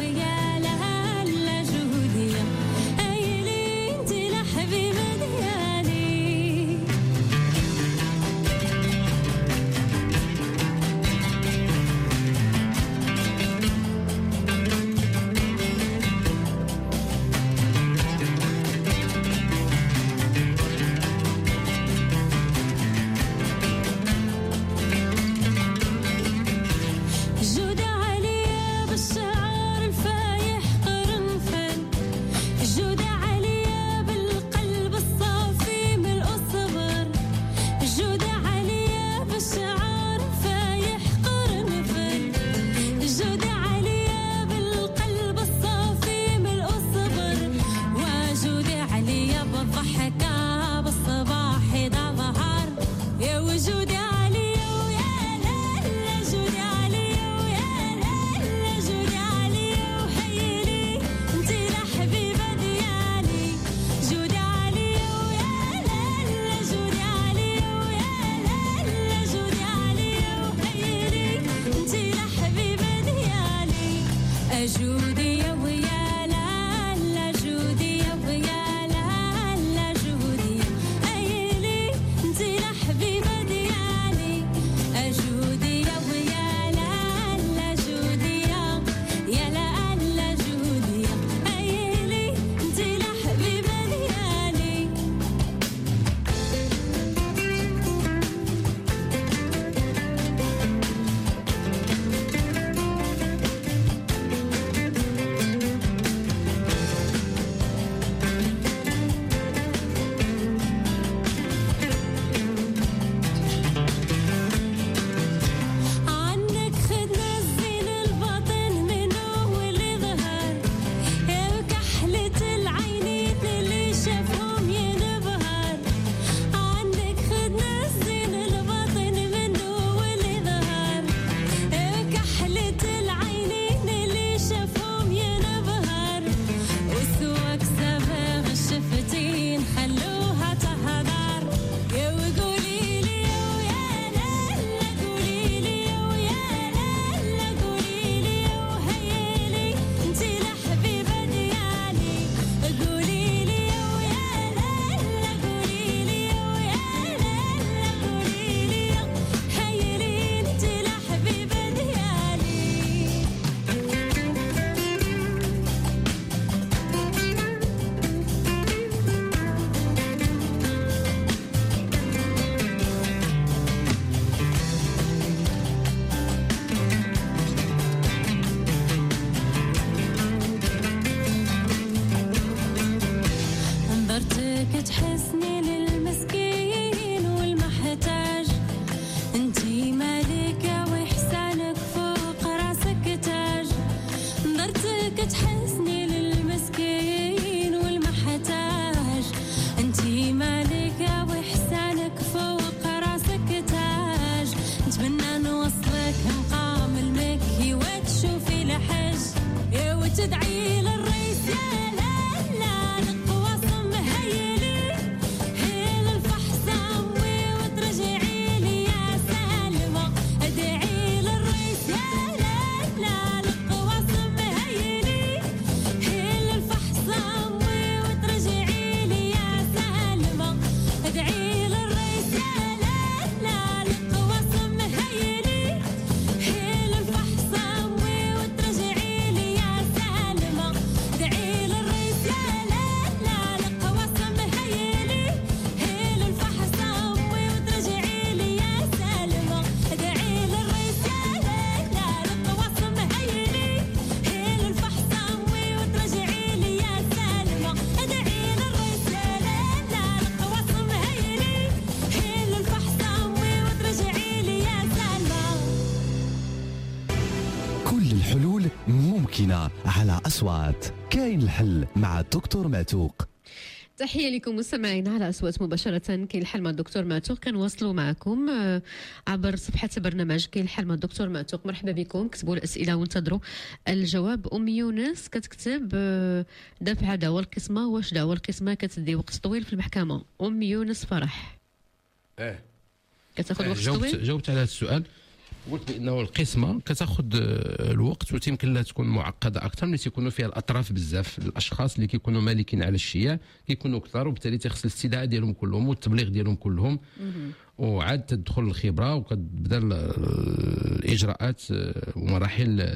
ليلتنا على أصوات. كاين الحل مع الدكتور معتوق. تحية لكم مستمعين على أصوات مباشرة. كاين الحل مع الدكتور معتوق، كنواصلوا معكم عبر صفحة برنامج كاين الحل مع الدكتور معتوق. مرحبا بكم، كتبوا الأسئلة وانتظروا الجواب. أم يونس كتكتب دفع دعوى القسمة، واش دعوى القسمة كتدي وقت طويل في المحكمة؟ أم يونس فرح اه كتاخذ آه وقت جاوبت طويل؟ جاوبت على هذا السؤال، قلت بانه القسمه كتاخذ الوقت وتيمكن لها تكون معقده اكثر ملي تيكونوا فيها الاطراف بزاف. الاشخاص اللي كيكونوا مالكين على الشيء كيكونوا كثار، وبالتالي تيخص الاستدعاء ديالهم كلهم والتبليغ ديالهم كلهم، وعاد تدخل الخبره وكتبدا الاجراءات ومراحل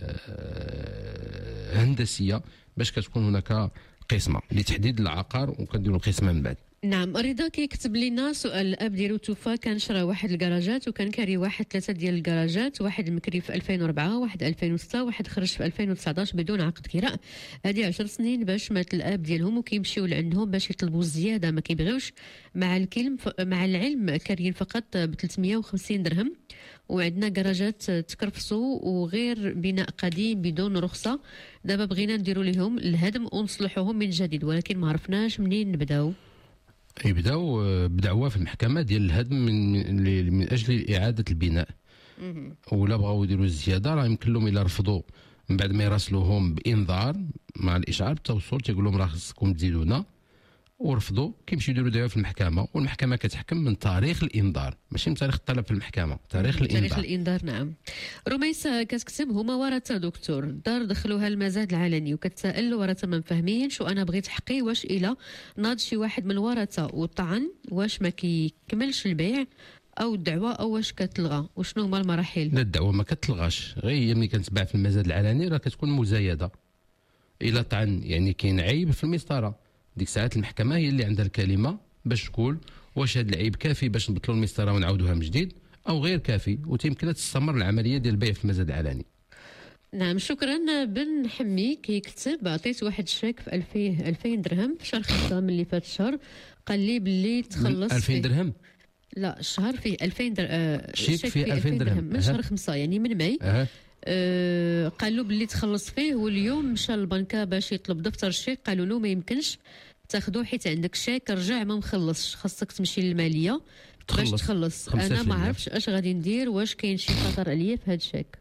هندسيه باش كتكون هناك قسمه لتحديد العقار، وكنديروا القسمه من بعد. نعم. رضا كيكتب لنا سؤال. الاب ديالو توفى، كان شرا واحد الكراجات وكان كاري واحد ثلاثه ديال الكراجات، واحد مكري في ألفين وأربعة، واحد ألفين وستة، واحد خرج في ألفين وتسعطاش بدون عقد كراء. هذه عشر سنين باش مات الاب ديالهم، وكيمشيو لعندهم باش يطلبوا الزياده ما كيبغيوش. مع الكلم ف... مع العلم كاريين فقط ب ثلاثمية وخمسين درهم، وعندنا كراجات تكرفصوا وغير بناء قديم بدون رخصه. دابا بغينا نديروا لهم الهدم ونصلحوهم من جديد، ولكن ما عرفناش منين نبداو. يبداو بدعوى في المحكمه ديال الهدم من من, من اجل اعاده البناء. ولا بغاو يديروا الزياده راه يمكن لهم الا رفضوا من بعد ما يراسلوهم بانذار مع الاشعار بالتوصل، تيقول لهم راه خصكم تزيدونا، ورفضوا كيمشيو يديروا دعوى في المحكمه، والمحكمه كتحكم من تاريخ الانذار ماشي من تاريخ الطلب في المحكمه، تاريخ الانذار. تاريخ الانذار نعم. رميسة كتكتب هما ورثه دكتور، الدار دخلوها المزاد العلني، وكتسائل الورثه ما مفاهمينش، وانا بغيت حقي. واش الا ناض شي واحد من الورثه وطعن، واش ما كيكملش البيع او الدعوه، او واش كتلغى؟ وشنو هما المراحل؟ لا، الدعوه ما كتلغاش، غير هي ملي كتباع في المزاد العلني راه كتكون مزايده. الا طعن يعني كاين عيب في المسطره، ديك ساعات المحكمه هي اللي عندها الكلمه باش تقول واش هذا العيب كافي باش نبطلوا المسطره ونعاودوها من جديد، او غير كافي، وتيمكن تستمر العمليه ديال البيع في المزاد العلني. نعم شكرا. بن حمي كيكتب عطيت واحد الشيك في ألفين درهم في شهر خمسة من اللي فات الشهر، قال لي باللي تخلص ألفين درهم؟ لا، الشهر فيه ألفين درهم. آه شيك فيه ألفين درهم من شهر خمسة يعني من ماي. أه. أه قال له باللي تخلص فيه، واليوم مشى للبنكه باش يطلب دفتر الشيك، قالوا له ما يمكنش تاخذوه حيت عندك شيك، رجع ما مخلصش، خاصك تمشي للماليه باش تخلص. انا ما عرفتش اش غادي ندير، واش كاين شي خطر عليا في هذا الشيك؟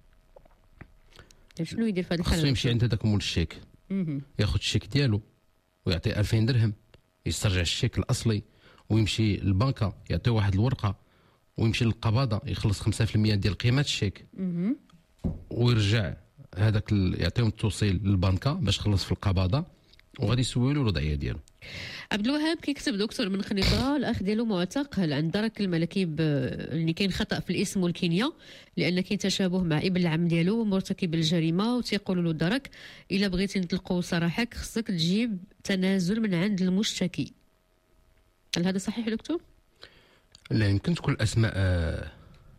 شنو يدير في هذه الحاله؟ خصو يمشي عند هذاك مول الشيك ياخذ الشيك ديالو ويعطي ألفين درهم، يسترجع الشيك الاصلي، ويمشي للبنكه يعطيه واحد الورقه، ويمشي للقباضه يخلص خمسة بالمية ديال قيمه الشيك، ويرجع هذاك يعطيهم التوصيل للبنكه باش خلص في القباضه، وغادي يسويوا له الوضعيه ديالو. عبد الوهاب كيكتب دكتور من خنيطره، الاخ ديالو معتق، هل عند درك الملكي اللي كاين خطا في الاسم والكنيه، لان كاين تشابه مع ابن العم ديالو مرتكب الجريمه، وتيقولوا له درك الا بغيتي نطلقوا سراحك خصك تجيب تنازل من عند المشتكي. هل هذا صحيح دكتور؟ لا، يمكن تكون الاسماء آه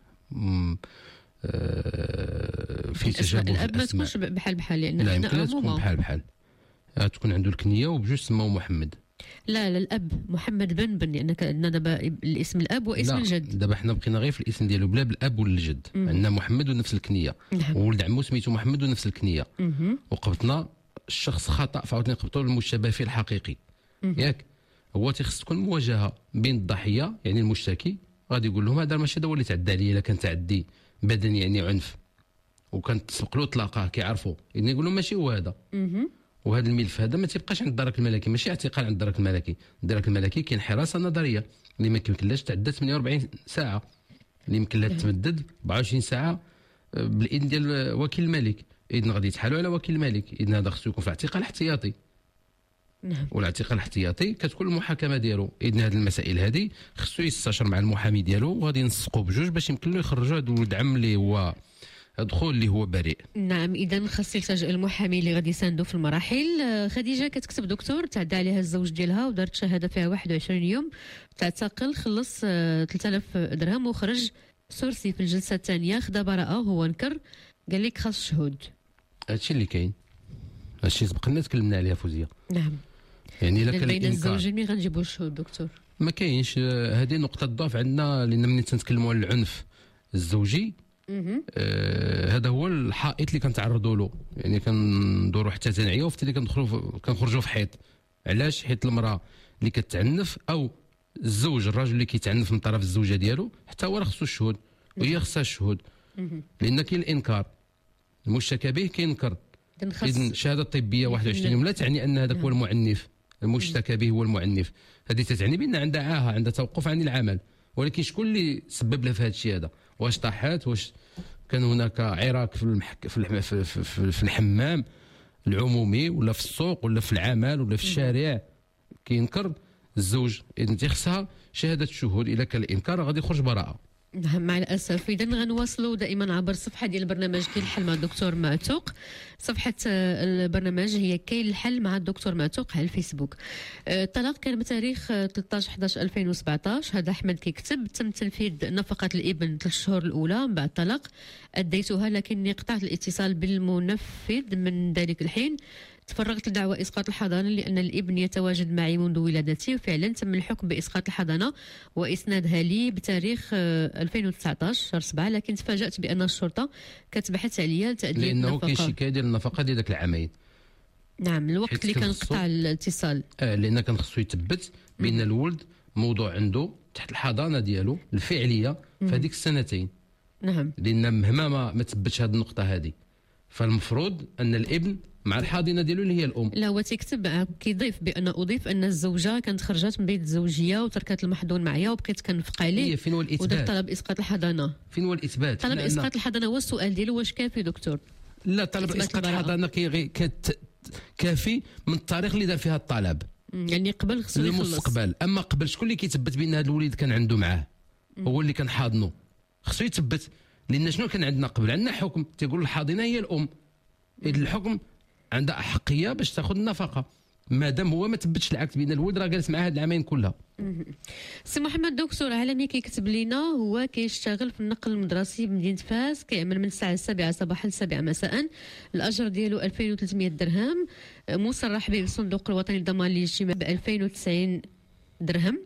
آه في تشابه الاب ما تكونش بحال بحال، لان لا يمكن تكون بحال بحال، تكون عنده الكنيه وبجوج سماو محمد. لا لا، الاب محمد بن بن، لان عندنا دابا الاسم الاب واسم لا. الجد. دابا حنا بقينا غير في الاسم ديالو بلا بالاب ولا الجد، عندنا محمد ونفس الكنيه، نعم. وولد عمو سميتو محمد ونفس الكنيه، وقبطنا الشخص خطا فعاوتاني نقبطوا المشتبه فيه الحقيقي. ياك هو تيخص تكون مواجهه بين الضحيه يعني المشتكي، غادي يقول لهم هذا ماشي هذا هو اللي تعدى عليه، الا كان تعدي بدني يعني عنف وكان تسبق له طلاقه كيعرفوا، يعني يقول لهم ماشي هو هذا. وهذا الملف هذا ما تيبقاش عند الدرك الملكي، ماشي اعتقال عند الدرك الملكي، الدرك الملكي كاين حراسه نظريه اللي ما يمكنلاش تعدى ثمانية وأربعين ساعه، اللي يمكن لها تمدد أربعة وعشرين ساعه بالاذن ديال وكيل الملك، اذن غادي يتحالوا على وكيل الملك، اذن هذا خصو يكون في اعتقال احتياطي. نعم. والاعتقال الاحتياطي كتكون المحاكمه ديالو، اذن هذه المسائل هذه خصو يستشر مع المحامي ديالو، وغادي ينسقوا بجوج باش يمكن له يخرجوا هذا ولد عم اللي هو دخول اللي هو بريء. نعم، اذا خاص يلتجئ المحامي اللي غادي يساندو في المراحل. خديجه كتكتب دكتور تعدى عليها الزوج ديالها ودارت شهاده فيها واحد وعشرين يوم، تعتقل، خلص ثلاثة آلاف درهم وخرج سورسي في الجلسه الثانيه، خدا براءه، هو نكر، قال لك خاص شهود. هادشي اللي كاين، هادشي سبقنا تكلمنا عليها فوزيه. نعم، يعني الا كان بين الزوجين ملي غنجيبوا الشهود دكتور ما كاينش. هذه نقطه ضعف عندنا، لان ملي تنتكلموا على العنف الزوجي آه هذا هو الحائط اللي كنتعرضوا له، يعني كندوروا حتى تنعيا وفي اللي كندخلوا كنخرجوا في حيط. علاش؟ حيت المراه اللي كتعنف او الزوج الراجل اللي كيتعنف من طرف الزوجه ديالو حتى هو راه خصو الشهود وهي خصها الشهود، لان كاين الانكار، المشتكى به كينكر. اذا الشهاده الطبيه واحد وعشرين يوم لا تعني ان هذاك هو المعنف، المشتكى به هو المعنف. هذه تتعني بان عندها عاهه، عندها توقف عن العمل، ولكن شكون اللي سبب لها في هذا الشيء هذا؟ واش طاحات؟ واش كان هناك عراك في المحك في, الح... في, في, في الحمام العمومي ولا في السوق ولا في العمل ولا في الشارع؟ كينكر الزوج، اذا تخصها شهاده الشهود. اذا كان الانكار غادي يخرج براءه. نعم مع الاسف. اذا غنواصلوا دائما عبر الصفحه ديال البرنامج كاين الحل مع الدكتور معتوق. صفحه البرنامج هي كاين الحل مع الدكتور معتوق على الفيسبوك. الطلاق كان بتاريخ ثلاثة عشر أحد عشر ألفين وسبعطاش. هذا احمد كيكتب: تم تنفيذ نفقه الابن ثلاث شهور الاولى من بعد الطلاق اديتها، لكني قطعت الاتصال بالمنفذ من ذلك الحين. تفرغت لدعوى اسقاط الحضانه لان الابن يتواجد معي منذ ولادتي، وفعلا تم الحكم باسقاط الحضانه واسنادها لي بتاريخ ألفين وتسعطاش شهر سبعة، لكن تفاجات بان الشرطه كتبحث عليا لتاديه النفقه، لانه كاين شكايه ديال النفقه ديال ذاك العامين. نعم الوقت اللي كان قطع الاتصال. اه لان كان خصو يثبت بان الولد موضوع عنده تحت الحضانه ديالو الفعليه في هذيك السنتين. نعم لان مهما ما ما تثبتش هذه النقطه هذه، فالمفروض ان الابن مع الحاضنه ديالو اللي هي الام. لا هو تيكتب كيضيف بان اضيف ان الزوجه كانت خرجت من بيت الزوجيه وتركت المحضون معايا وبقيت كنفق عليه. فين هو الاثبات؟ ودار طلب اسقاط الحضانه. فين هو الاثبات؟ طلب اسقاط الحضانه هو السؤال ديالو واش كافي دكتور؟ لا طلب اسقاط الحضانه كي كافي من التاريخ اللي دار فيها الطلب، يعني قبل خصو يخلص المستقبل. اما قبل شكون اللي كيثبت بان هذا الوليد كان عنده معاه؟ هو اللي كان حاضنه، خصو يثبت. لان شنو كان عندنا قبل؟ عندنا حكم تيقول الحاضنه هي الام، اذا الحكم عندها احقيه باش تاخذ النفقه، مادام هو ما ثبتش العكس بان الولد راه جالس معاه هاد العامين كلها. سي محمد دكتور عالمي كيكتب لينا هو كيشتغل في النقل المدرسي بمدينه فاس، كيعمل من الساعه السابعة صباحا للسابعة مساء، الاجر ديالو ألفين وثلاثمائة درهم، مصرح به بالصندوق الوطني للضمان الاجتماعي ب ألفين وتسعين درهم.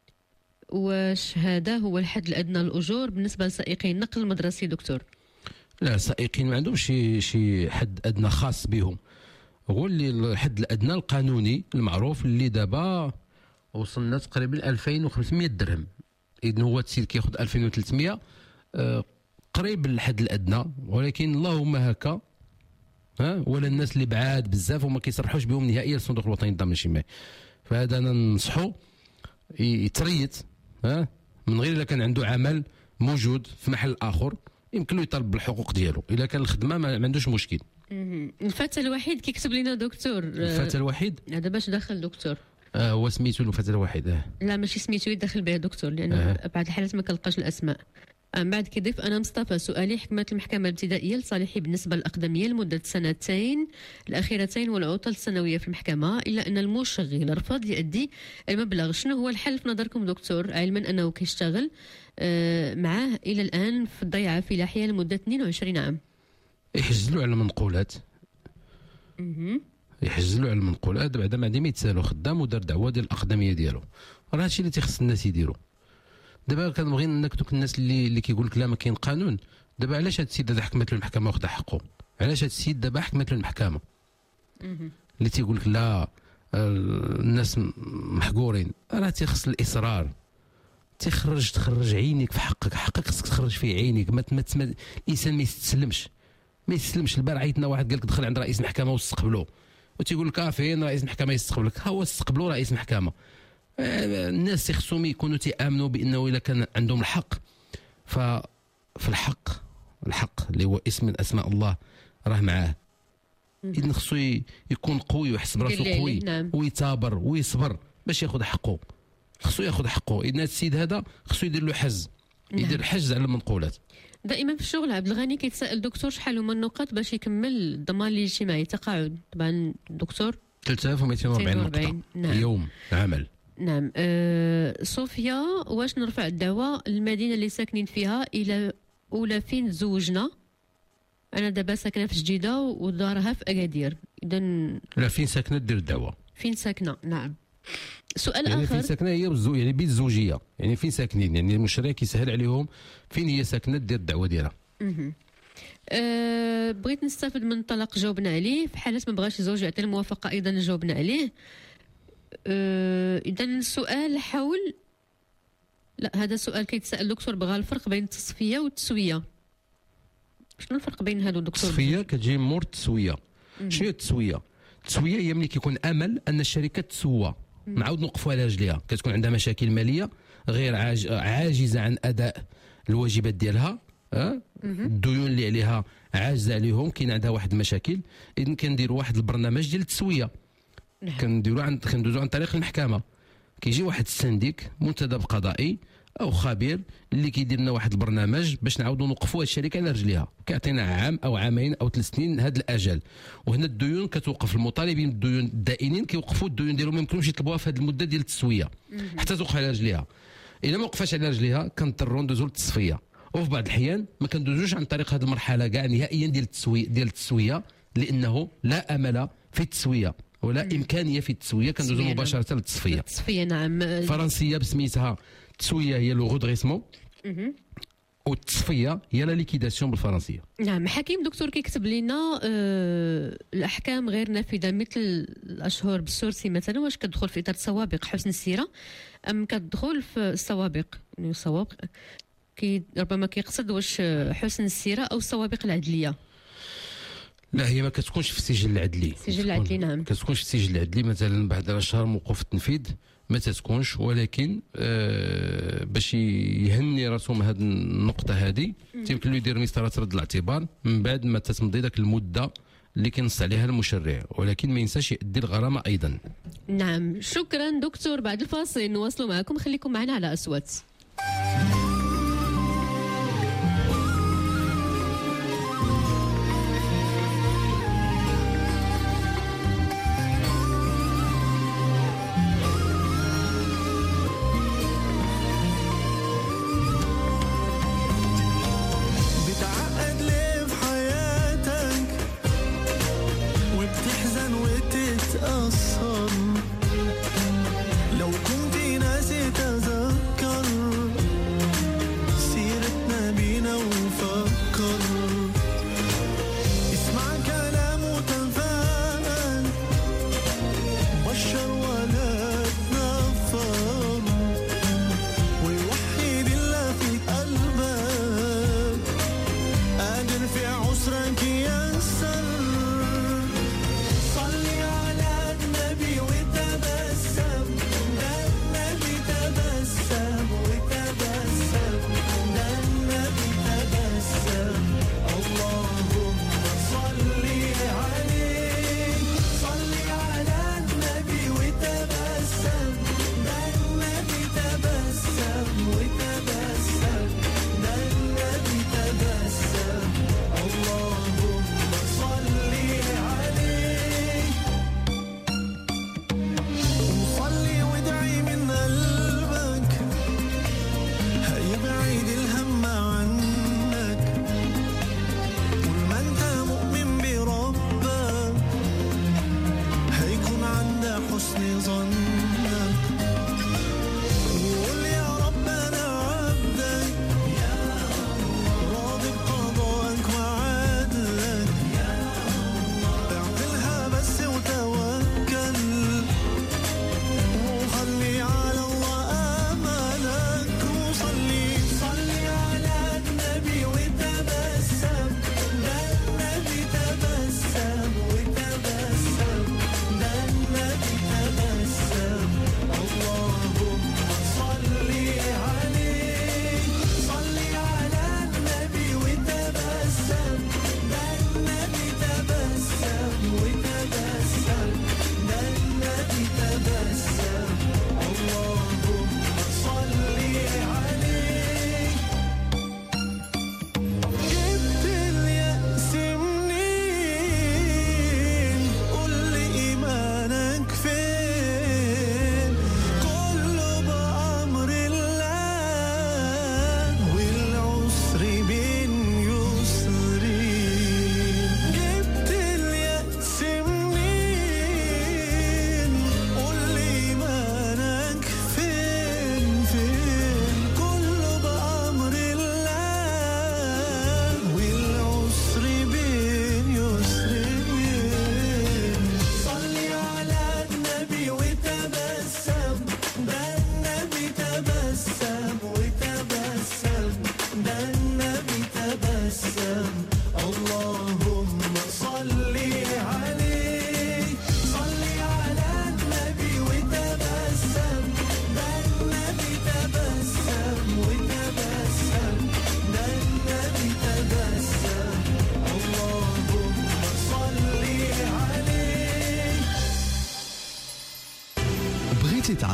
واش هذا هو الحد الادنى للاجور بالنسبه لسائقي النقل المدرسي دكتور؟ لا السائقين ما عندهمش شي شي حد ادنى خاص بهم، هو اللي الحد الادنى القانوني المعروف اللي دابا وصلنا تقريبا ألفين وخمسمائة درهم. اذا هو السيد كياخذ ألفين وثلاثمائة آه قريب للحد الادنى، ولكن اللهم هكا ها ولا الناس اللي بعاد بزاف وما كيصرحوش بهم نهائيا الصندوق الوطني للضمان الاجتماعي. فهذا انا ننصحو يتريت ها من غير الا كان عنده عمل موجود في محل اخر يمكن له يطالب بالحقوق ديالو. اذا كان الخدمه ما عندوش مشكل. الفتى الوحيد كيكتب لنا دكتور. الفتى الوحيد هذا باش دخل دكتور؟ اه هو سميتو الفتى الوحيد. اه لا ماشي سميتو يدخل بها دكتور لان آه. بعض الحالات ما كنلقاش الاسماء. من بعد كيضيف: انا مصطفى، سؤالي حكمت المحكمه الابتدائيه لصالحي بالنسبه للاقدميه لمده سنتين الاخيرتين والعطل السنويه في المحكمه، الا ان المشغل رفض يؤدي المبلغ. شنو هو الحل في نظركم دكتور، علما انه كيشتغل آه معاه الى الان في الضيعه في لاحيه لمده اثنين وعشرين عام؟ يحجزلوا على المنقولات. اها يحجزلوا على المنقولات بعد ما عندما يتسالوا خدام ودار دعوه ديال الاقدميه ديالو. راه هادشي اللي تيخص الناس يديروا. دابا كنبغي نكتب الناس اللي اللي كيقول لك لا ما كاين قانون. دابا علاش هذا السيد هذا حكمت له المحكمه واخد حقه؟ علاش هذا السيد دابا حكمت له المحكمه؟ اللي تيقول لك لا الناس محقورين، راه تيخص الاصرار. تخرج تخرج عينيك في حقك، حقك خصك تخرج فيه عينيك. ما تما الانسان ما يستسلمش ما يستسلمش. البارح عيطنا واحد قال لك دخل عند رئيس المحكمه واستقبلوه، وتيقول لك اه فين رئيس المحكمه يستقبلك؟ ها هو استقبلوا رئيس المحكمه. الناس خصهم يكونوا تيامنوا بانه اذا كان عندهم الحق ففي الحق الحق اللي هو اسم من اسماء الله راه معاه. اذا خصو يكون قوي ويحس براسو قوي ويتابر ويصبر باش ياخذ حقه. خصو ياخذ حقه. اذا السيد هذا خصو يدير له حجز، يدير حجز على المنقولات. دائما في الشغل عبد الغني كيتسائل دكتور شحال هما النقاط باش يكمل الضمان الاجتماعي تقاعد؟ طبعا دكتور ثلاثة آلاف ومئتين وأربعين نقطة نعم. يوم عمل. نعم. أه صوفيا، واش نرفع الدعوة المدينة اللي ساكنين فيها إلى أولى فين تزوجنا؟ أنا دابا ساكنة في جديدة ودارها في أكادير. إذا لا فين ساكنة دير الدعوة؟ فين ساكنة؟ نعم. سؤال يعني آخر، فين ساكنة هي بالزو... يعني بيت الزوجية، يعني فين ساكنين، يعني المشرع كيسهل عليهم فين هي ساكنة دير الدعوة ديالها. مهم. أه بغيت نستافد من طلاق جاوبنا عليه، في حالة ما بغاش الزوج يعطي الموافقة أيضا جاوبنا عليه. أه إذا السؤال حول، لا هذا سؤال كيتسأل دكتور، بغى الفرق بين التصفية والتسوية. شنو الفرق بين هادو دكتور؟ التصفية كتجي مور التسوية. شنو هي التسوية؟ التسوية هي ملي كيكون أمل أن الشركة تسوى، نعاود نوقفوا على رجليها، كتكون عندها مشاكل مالية، غير عاج... عاجزة عن أداء الواجبات ديالها، أه؟ الديون اللي عليها عاجزة عليهم، كاين عندها واحد المشاكل، إذن كنديروا واحد البرنامج ديال التسوية. كنديروا عن كندوزوا عن طريق المحكمة، كيجي واحد السنديك منتدب قضائي او خبير اللي كيدير لنا واحد البرنامج باش نعاودوا نوقفوا هذه الشركه على رجليها، كيعطينا عام او عامين او ثلاث سنين هذا الاجل. وهنا الديون كتوقف، المطالبين بالديون الدائنين كيوقفوا الديون ديالهم، ما يمكنهمش يطلبوها في هذه المده ديال التسويه حتى توقف على رجليها. الا ما وقفاش على رجليها كنضطروا ندوزوا للتصفيه، وفي بعض الاحيان ما كندوزوش عن طريق هذه المرحله كاع نهائيا ديال التسويه ديال التسويه لانه لا امل في التسويه ولا مم. امكانيه في التسويه، كندوزو مباشره للتصفيه. التصفيه نعم. فرنسيه بسميتها التسويه هي لو غودريسمون، والتصفيه هي لا ليكيداسيون بالفرنسيه. نعم. حكيم دكتور كيكتب لنا آه الاحكام غير نافذه مثل الاشهر بالسورسي مثلا، واش كتدخل في اطار سوابق حسن السيره ام كتدخل في السوابق؟ يعني السوابق كي ربما كيقصد واش حسن السيره او السوابق العدليه؟ لا هي ما كتكونش في السجل العدلي. السجل العدلي نعم. ما كتكونش في السجل العدلي، مثلا بعد اشهر موقوف التنفيذ ما تتكونش، ولكن آه باش يهني راسو من هذه النقطه هذه يمكن له يدير مسطره رد الاعتبار من بعد ما تتمضي ذاك المده اللي كينص عليها المشرع، ولكن ما ينساش يؤدي الغرامه ايضا. نعم شكرا دكتور. بعد الفاصل نواصلوا معكم، خليكم معنا على أصوات. لو كنت ناسي تذكر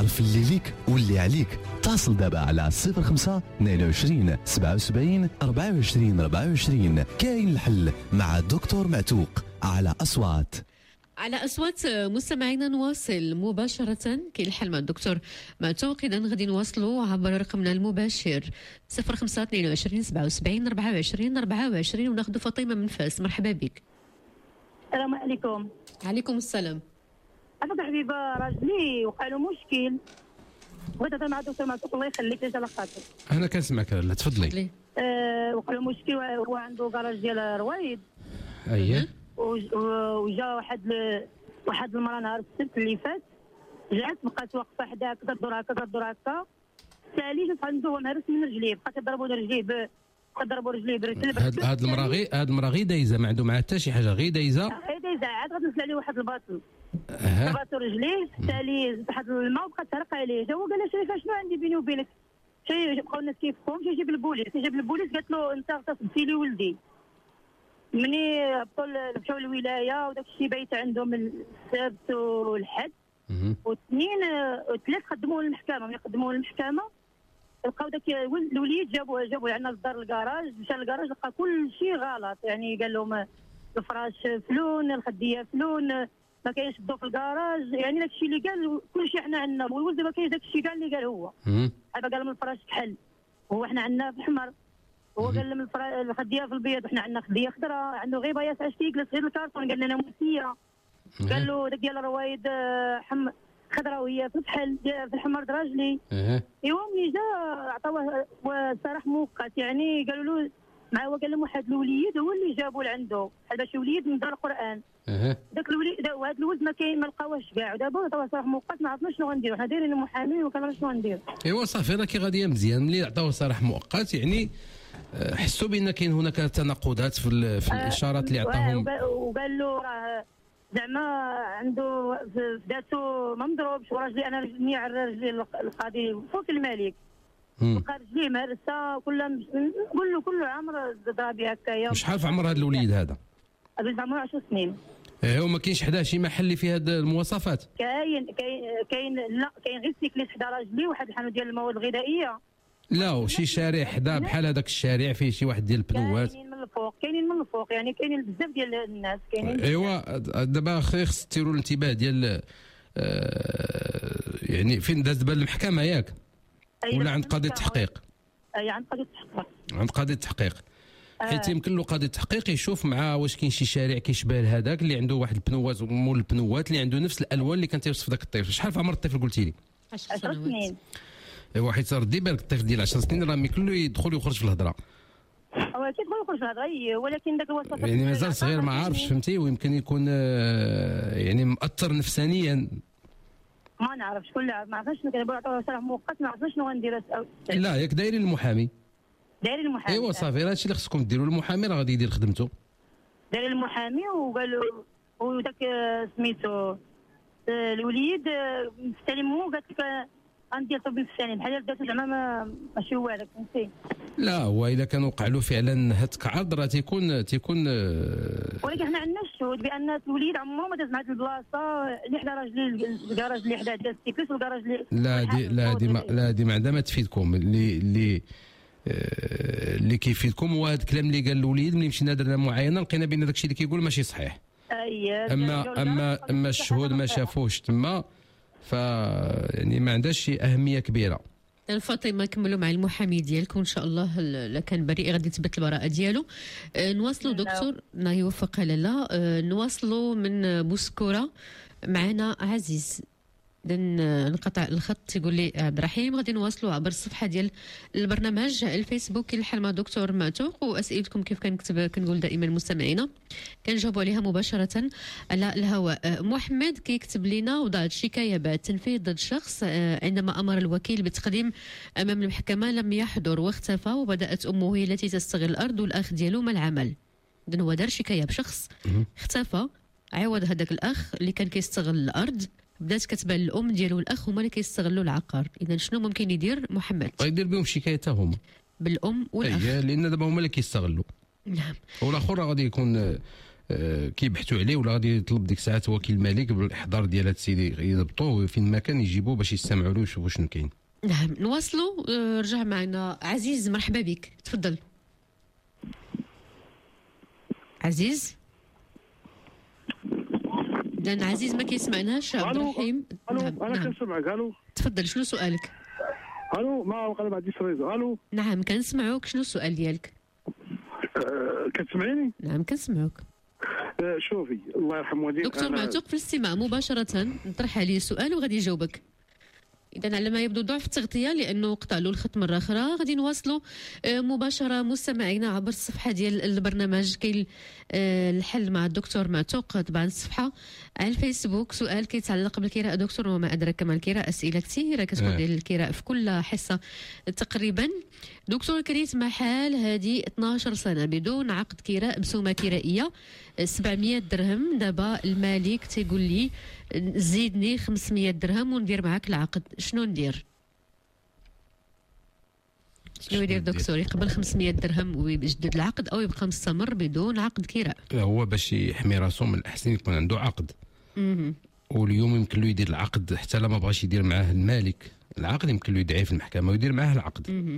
تعرف اللي ليك واللي عليك. اتصل دابا على صفر خمسة اثنين وعشرين سبعة وسبعين أربعة وعشرين أربعة وعشرين. كاين الحل مع الدكتور معتوق على أصوات. على أصوات مستمعينا نواصل مباشرة كي الحل مع الدكتور معتوق. إذا غادي نواصلوا عبر رقمنا المباشر صفر خمسة اثنين وعشرين سبعة وسبعين أربعة وعشرين أربعة وعشرين وناخذ فاطمة من فاس. مرحبا بك. السلام عليكم. عليكم السلام. أنا حبيبة راجلي وقع له مشكل، بغيت هذا مع الدكتور معتوق الله يخليك ليش على خاطر. أنا كنسمعك لاله تفضلي. أه وقع له مشكل، هو عنده كراج ديال روايد. أيه. وجا واحد ل... واحد المراه نهار السبت اللي فات، جات بقات واقفه حداه كدور هكا كدور هكا، سالي جات عنده هو مهرس من رجليه، بقات تضربوا رجليه ب تضربوا رجليه برجل. هاد هاد المراه غير هاد المراه غير دايزه، ما عنده معها حتى شي حاجه، غير دايزه غير دايزه. عاد غتنزل عليه واحد الباطل، أه. باطل رجليه، سالي واحد الماء وبقات تهرق عليه. جا هو قال لها شريفه شنو عندي بيني وبينك؟ شي بقاو الناس كيفكم، جا جيب البوليس. جاب البوليس قالت له انت اغتصبتي لي ولدي. مني هبطوا مشاو للولايه وداك الشيء بايت عندهم السبت والحد، واثنين وثلاث قدموه للمحكمه. ملي قدموه للمحكمه لقاو داك الوليد جابوه جابوه عندنا للدار الكراج، مشى للكراج لقى كل شيء غلط. يعني قال لهم الفراش فلون، الخديه فلون، ما كاينش الضو في الكراج. يعني داك الشيء اللي قال كل شيء حنا عندنا، والولد ما كاينش داك الشيء كاع اللي قال هو. هذا قال لهم الفراش كحل وهو حنا عندنا في الحمر، هو قال لهم الخديه في البيض وحنا عندنا خديه خضراء. عنده غير باياس عاش كيجلس غير الكارطون، قال لنا موسيه. قال له داك ديال الروايد حم خضراويه في الفحل في الحمر دراجلي. ايوا ملي جا عطاوه سراح مؤقت. يعني قالوا له مع هو قال لهم واحد الوليد هو اللي جابوا لعنده بحال باش وليد من دار القران. داك الوليد وهذا الولد ما كاين ما لقاوهش كاع، ودابا عطاوه سراح مؤقت. ما عرفنا شنو غنديروا، حنا دايرين محامين وما كنعرفش شنو غندير. ايوا صافي راه كي غاديه مزيان. ملي عطاوه سراح مؤقت يعني حسوا بان كاين هناك تناقضات في, في الاشارات اللي عطاهم. وقال له راه زعما عنده في ذاته ما مضروبش، وراجلي انا رجلي على رجلي القاضي فوق الملك بقى رجليه مهرسه كلها. نقول له كل عمر ضرابي هكايا. شحال في عمر هذا الوليد هذا؟ هذا عمره عشر سنين. ايه وما كاينش حدا شي محل اللي فيه هاد المواصفات؟ كاين كاين كاين لا كاين غير سيكليت حدا راجلي، واحد الحانوت ديال المواد الغذائيه. لا وشي شارع حدا بحال هذاك الشارع فيه شي واحد ديال البنوات. كاينين من الفوق كاينين من الفوق يعني كاينين بزاف ديال الناس كاينين. ايوا دابا خص تيروا الانتباه ديال آه يعني فين داز دابا المحكمه ياك؟ ولا عند قاضي التحقيق؟ اي عند قاضي التحقيق. عند قاضي التحقيق حيت يمكن له قاضي التحقيق يشوف مع واش كاين شي شارع كيشبه لهذاك اللي عنده واحد البنوات مول البنوات اللي عنده نفس الالوان اللي كان تيوصف ذاك الطفل. شحال في عمر الطفل قلتي لي؟ عشر سنين. ايوا حيت ردي بالك الطفل ديال عشر سنين راه يمكن له يدخل ويخرج في الهضره. هو كيدخل ويخرج في الهضره ولكن ذاك الوصف يعني مازال صغير ما عارفش فهمتي، ويمكن يكون يعني مأثر نفسانيا. ما نعرفش كل ما عرفناش كنبغيو نعطيوه سراح مؤقت، ما عرفناش شنو غندير. لا ياك دايرين المحامي. دايرين المحامي. ايوا صافي هادشي اللي خصكم ديروا. المحامي راه غادي يدير خدمته. دايرين المحامي وقالوا وداك سميتو الوليد استلموه قالت لك غندير طب نفساني بحال دارت زعما ماشي هو هذاك فهمتي. لا هو الا كان وقع له فعلا هتك عرض راه تيكون تيكون ولكن حنا عندنا الشهود بان الوليد عمره ما داز مع هاد البلاصه اللي حدا راجلي الكراج اللي حدا ديال السيكليس والكراج اللي لا دي لا دي ما لا دي ما عندها ما تفيدكم. اللي اللي اللي كيفيدكم هو هذا الكلام اللي قال الوليد ملي مشينا درنا معاينه لقينا بان داك الشيء اللي كيقول ماشي صحيح. اييه اما اما اما الشهود ما شافوش تما ف يعني ما عندهاش شي اهميه كبيره. فاطمه كملوا مع المحامي ديالكم ان شاء الله الا كان بريء غادي تثبت البراءه ديالو. أه نواصلوا دكتور الله يوفق لاله. أه نواصلوا من بوسكوره معنا عزيز. نقطع الخط تيقول لي عبد الرحيم غادي نواصلوا عبر الصفحه ديال البرنامج الفيسبوك الحل مع دكتور معتوق، واسئلتكم كيف كنكتب كنقول دائما المستمعين كنجاوبوا عليها مباشره على الهواء. محمد كيكتب لنا وضعت شكايه بعد تنفيذ ضد شخص عندما امر الوكيل بالتقديم امام المحكمه لم يحضر واختفى، وبدات امه هي التي تستغل الارض والاخ ديالو ما العمل. اذا هو دار شكايه بشخص اختفى، عوض هذاك الاخ اللي كان كيستغل الارض بدات كتبان الام ديالو والاخ هما اللي كيستغلوا العقار. اذا شنو ممكن يدير محمد؟ يدير بهم شكايه هما بالام والاخ. اي لان دابا هما اللي كيستغلوا. نعم. والاخر غادي يكون آه كيبحثوا عليه ولا غادي يطلب ديك الساعات وكيل الملك بالاحضار ديال هاد السيد يضبطوه فين ما كان يجيبوه باش يستمعوا له ويشوفوا شنو كاين. نعم نواصلوا. آه رجع معنا عزيز، مرحبا بك، تفضل عزيز. لان عزيز ما كيسمعناش. عبد الرحيم الو نعم. انا نعم. كنسمعك. الو تفضل، شنو سؤالك؟ الو ما وقع ما عنديش ريزو. الو نعم كنسمعوك، شنو السؤال ديالك؟ أه كتسمعيني؟ نعم كنسمعوك. أه شوفي الله يرحم والديك دكتور أنا... معتوق في الاستماع مباشره، نطرح عليه السؤال وغادي يجاوبك. إذا على ما يبدو ضعف التغطية لأنه قطع له الخط مرة أخرى، غادي نواصلوا مباشرة مستمعينا عبر الصفحة ديال البرنامج. كاين الحل مع الدكتور معتوق، طبعا الصفحة على الفيسبوك. سؤال كيتعلق بالكراء دكتور وما أدراك ما الكراء، أسئلة كثيرة كتكون ديال الكراء في كل حصة تقريبا. دكتور كريت محال هذه اثناش سنة بدون عقد كراء بسومة كرائية سبعمية درهم، دابا المالك تيقول لي زيدني خمسمية درهم وندير معاك العقد، شنو ندير؟ شنو يدير دكتور؟ يقبل خمسمية درهم ويجدد العقد او يبقى مستمر بدون عقد كراء؟ هو باش يحمي راسو من الاحسن يكون عنده عقد. اها واليوم يمكن له يدير العقد حتى لا ما بغاش يدير معاه المالك العقد، يمكن له يدعي في المحكمه ويدير معاه العقد. اها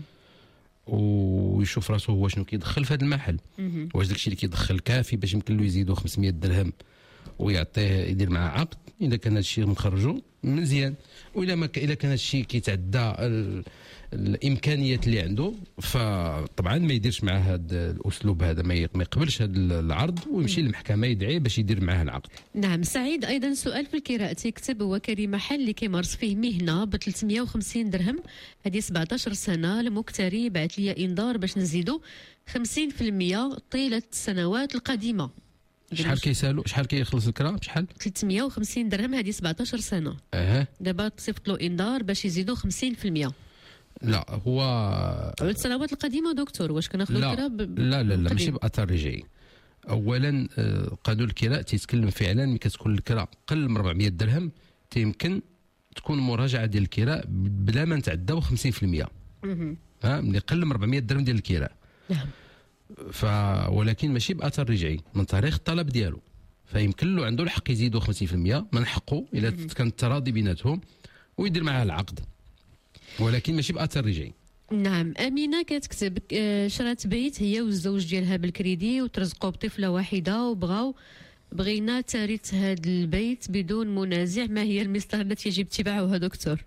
ويشوف راسو هو شنو كيدخل في هذا المحل. اها واش داكشي اللي كيدخل كافي باش يمكن له يزيدوا خمسمية درهم ويعطيه يدير معاه عقد. اذا كان هذا الشيء مخرجو مزيان، واذا ما اذا كان هذا الشيء كيتعدى الامكانيات اللي عنده فطبعا ما يديرش معاه هذا الاسلوب هذا، ما يقبلش هذا العرض ويمشي للمحكمه يدعي باش يدير معاه العقد. نعم. سعيد ايضا سؤال في الكراء تيكتب: هو كريم محل اللي كيمارس فيه مهنه ب ثلاثمية وخمسين درهم، هذه سبعطاش سنه، المكتري بعث لي انذار باش نزيدو خمسين بالمية طيله السنوات القادمه. شحال كيسالو شحال كيخلص الكرا بشحال؟ ثلاثمية وخمسين درهم، هذه سبعطاش سنه. اها دابا تصيفط له انذار باش يزيدو خمسين بالمية. لا هو السنوات القديمه دكتور واش كناخذوا الكراء ب... لا لا لا ماشي باثار رجعي. اولا قانون الكراء تيتكلم فعلا ملي كتكون الكراء قل من أربعمية درهم تيمكن تكون مراجعه ديال الكراء بلا ما نتعداو خمسين بالمية. اها ها ملي قل من أربعمية درهم ديال الكراء. نعم. ف ولكن ماشي باثر رجعي من تاريخ الطلب ديالو، فيمكن له عنده الحق يزيدوا خمسين بالمية من حقه الا كان التراضي بيناتهم ويدير معاه العقد، ولكن ماشي باثر رجعي. نعم. امينه كتكتب: شرات بيت هي والزوج ديالها بالكريدي وترزقوا بطفله واحده وبغاو بغينا ترث هذا البيت بدون منازع، ما هي المسطره التي يجب اتباعها دكتور؟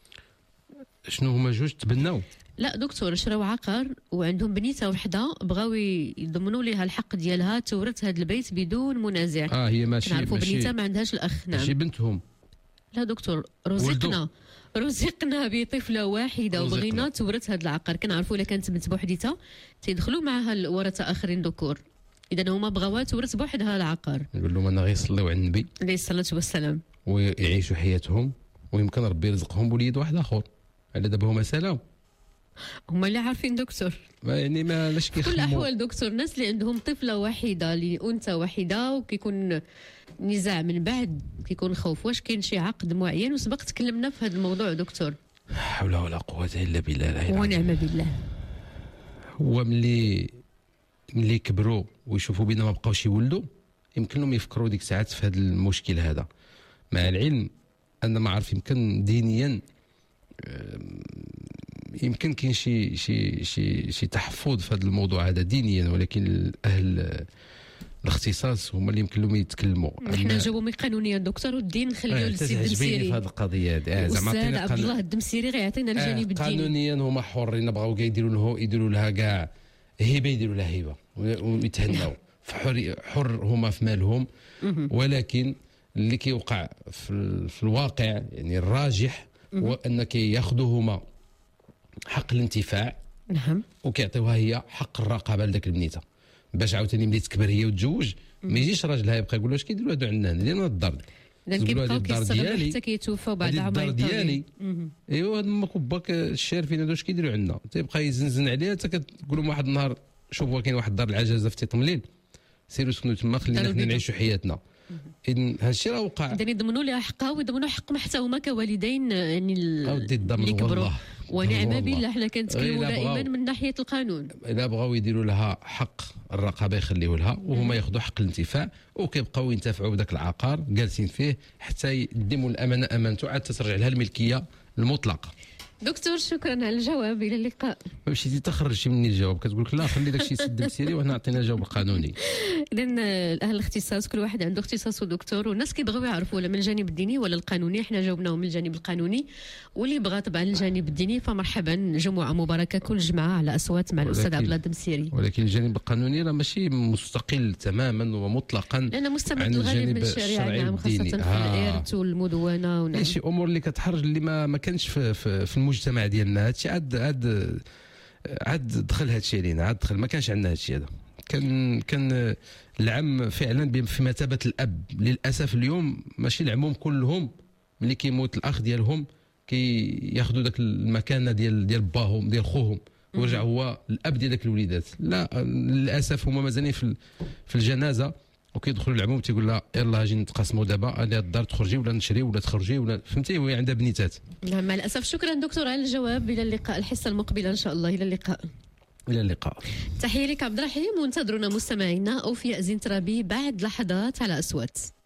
شنو هما جوج تبناو؟ لا دكتور، شراو عقار وعندهم بنيته وحده بغاو يضمنوا لها الحق ديالها تورث هذا البيت بدون منازع. اه هي ماشي كنعرفوا ماشي بنيته ما عندهاش الاخ. نعم ماشي بنتهم. لا دكتور، رزقنا رزقنا بطفله واحده وبغينا تورث هذا العقار. كنعرفوا الا كانت بنت بوحديتها تيدخلوا معها الورثه اخرين ذكور، اذا هما بغاوها تورث بوحدها العقار. نقول لهم انا غيصليو على النبي عليه الصلاه والسلام ويعيشوا حياتهم ويمكن ربي يرزقهم بوليد واحد اخر. على دابا هما سلام، هما اللي عارفين دكتور. ما يعني ما لاش كيخدموا. كل الاحوال دكتور الناس اللي عندهم طفله واحده لانثى واحده وكيكون نزاع من بعد كيكون خوف، واش كاين شي عقد معين؟ وسبق تكلمنا في هذا الموضوع دكتور. لا حول ولا قوه الا بالله. ونعم بالله. هو ملي ملي كبروا ويشوفوا بينا ما بقاوش يولدوا يمكن لهم يفكروا ديك الساعات في هذا المشكل هذا، مع العلم ان ما عارف يمكن دينيا يمكن كاين شي شي شي شي تحفظ في هذا الموضوع هذا دينيا، ولكن اهل الاختصاص هما اللي يمكن لهم يتكلموا. نحن نجاوبوا من قانونيا دكتور، والدين نخليوه للسيد الدمسيري في هذه القضيه هذه. زعما عطينا عبد الله الدمسيري غيعطينا الجانب الديني. قانونيا هما حرين، بغاو يديروا له يديروا لها كاع هبه، يديروا لها هبه ويتهناو فحر حر هما في مالهم. ولكن اللي كيوقع في, في الواقع يعني الراجح هو ان كياخذوا هما حق الانتفاع. نعم. وكيعطيوها هي حق الرقابه لذاك البنيته باش عاوتاني ملي تكبر هي وتزوج ما يجيش راجلها يبقى يقول له اش كيديروا هادو عندنا ديالنا الدار لان كيبقاو كيستغلوا حتى كيتوفاو بعد عمر ديالي. ايوا هاد ما كباك الشارفين هادو اش كيديروا عندنا، تيبقى يزنزن عليها حتى كتقول لهم واحد النهار شوفوا كاين واحد دار العجازه في تيطمليل سيروا سكنوا تما خلينا حنا نعيشوا حياتنا. اذا هادشي راه وقع. اذا يضمنوا لها حقها ويضمنوا حقهم حتى هما كوالدين، يعني اودي الضمن اللي كبروا. والله ونعم بالله حنا كنتكلموا غير دائما بغاو- من ناحيه القانون. الا بغاو يديروا لها حق الرقابه يخليوه لها، وهما ياخذوا حق الانتفاع وكيبقاو ينتفعوا بداك العقار جالسين فيه حتى يديموا الامانه امانته عاد تترجع لها الملكيه المطلقه. دكتور شكرا على الجواب، الى اللقاء. ما مشيتي تخرجتي مني الجواب، كتقول لك لا خلي داك الشيء يسد مسيري وهنا عطينا الجواب القانوني. اذا اهل الاختصاص كل واحد عنده اختصاص ودكتور، والناس كيبغيو يعرفوا ولا من الجانب الديني ولا القانوني. احنا جاوبناهم من الجانب القانوني، واللي بغى طبعا الجانب الديني فمرحبا. جمعه مباركه كل جمعه على اصوات مع الاستاذ ولكن- عبد الله الدمسيري. ولكن الجانب القانوني راه ماشي مستقل تماما ومطلقا لان مستمد عن الغالب الجانب من الشريعه، الشرعي نعم، خاصه والديني. في آه. الارث والمدونه. ونعم. شي امور اللي كتحرج اللي ما ما كانش في, في, في المجتمع ديالنا. هادشي عاد عاد عاد دخل هادشي علينا، عاد دخل، ما كانش عندنا هادشي هذا. كان كان العم فعلا بم- في مثابه الاب. للاسف اليوم ماشي العموم كلهم ملي كيموت الاخ ديالهم كياخذوا داك المكانه ديال ديال باهم ديال خوهم ويرجع هو الاب ديال داك الوليدات. لا للاسف هما مازالين في ال- في الجنازه وكيدخلوا العموم تيقول لها يلاه اجي نتقاسموا دابا، انا الدار تخرجي ولا نشري ولا تخرجي ولا فهمتي، وهي عندها بنيتات. نعم مع الاسف. شكرا دكتور على الجواب، الى اللقاء الحصه المقبله ان شاء الله. الى اللقاء. الى اللقاء. تحيه لك عبد الرحيم، وانتظرونا مستمعينا اوفياء زين ترابي بعد لحظات على اصوات.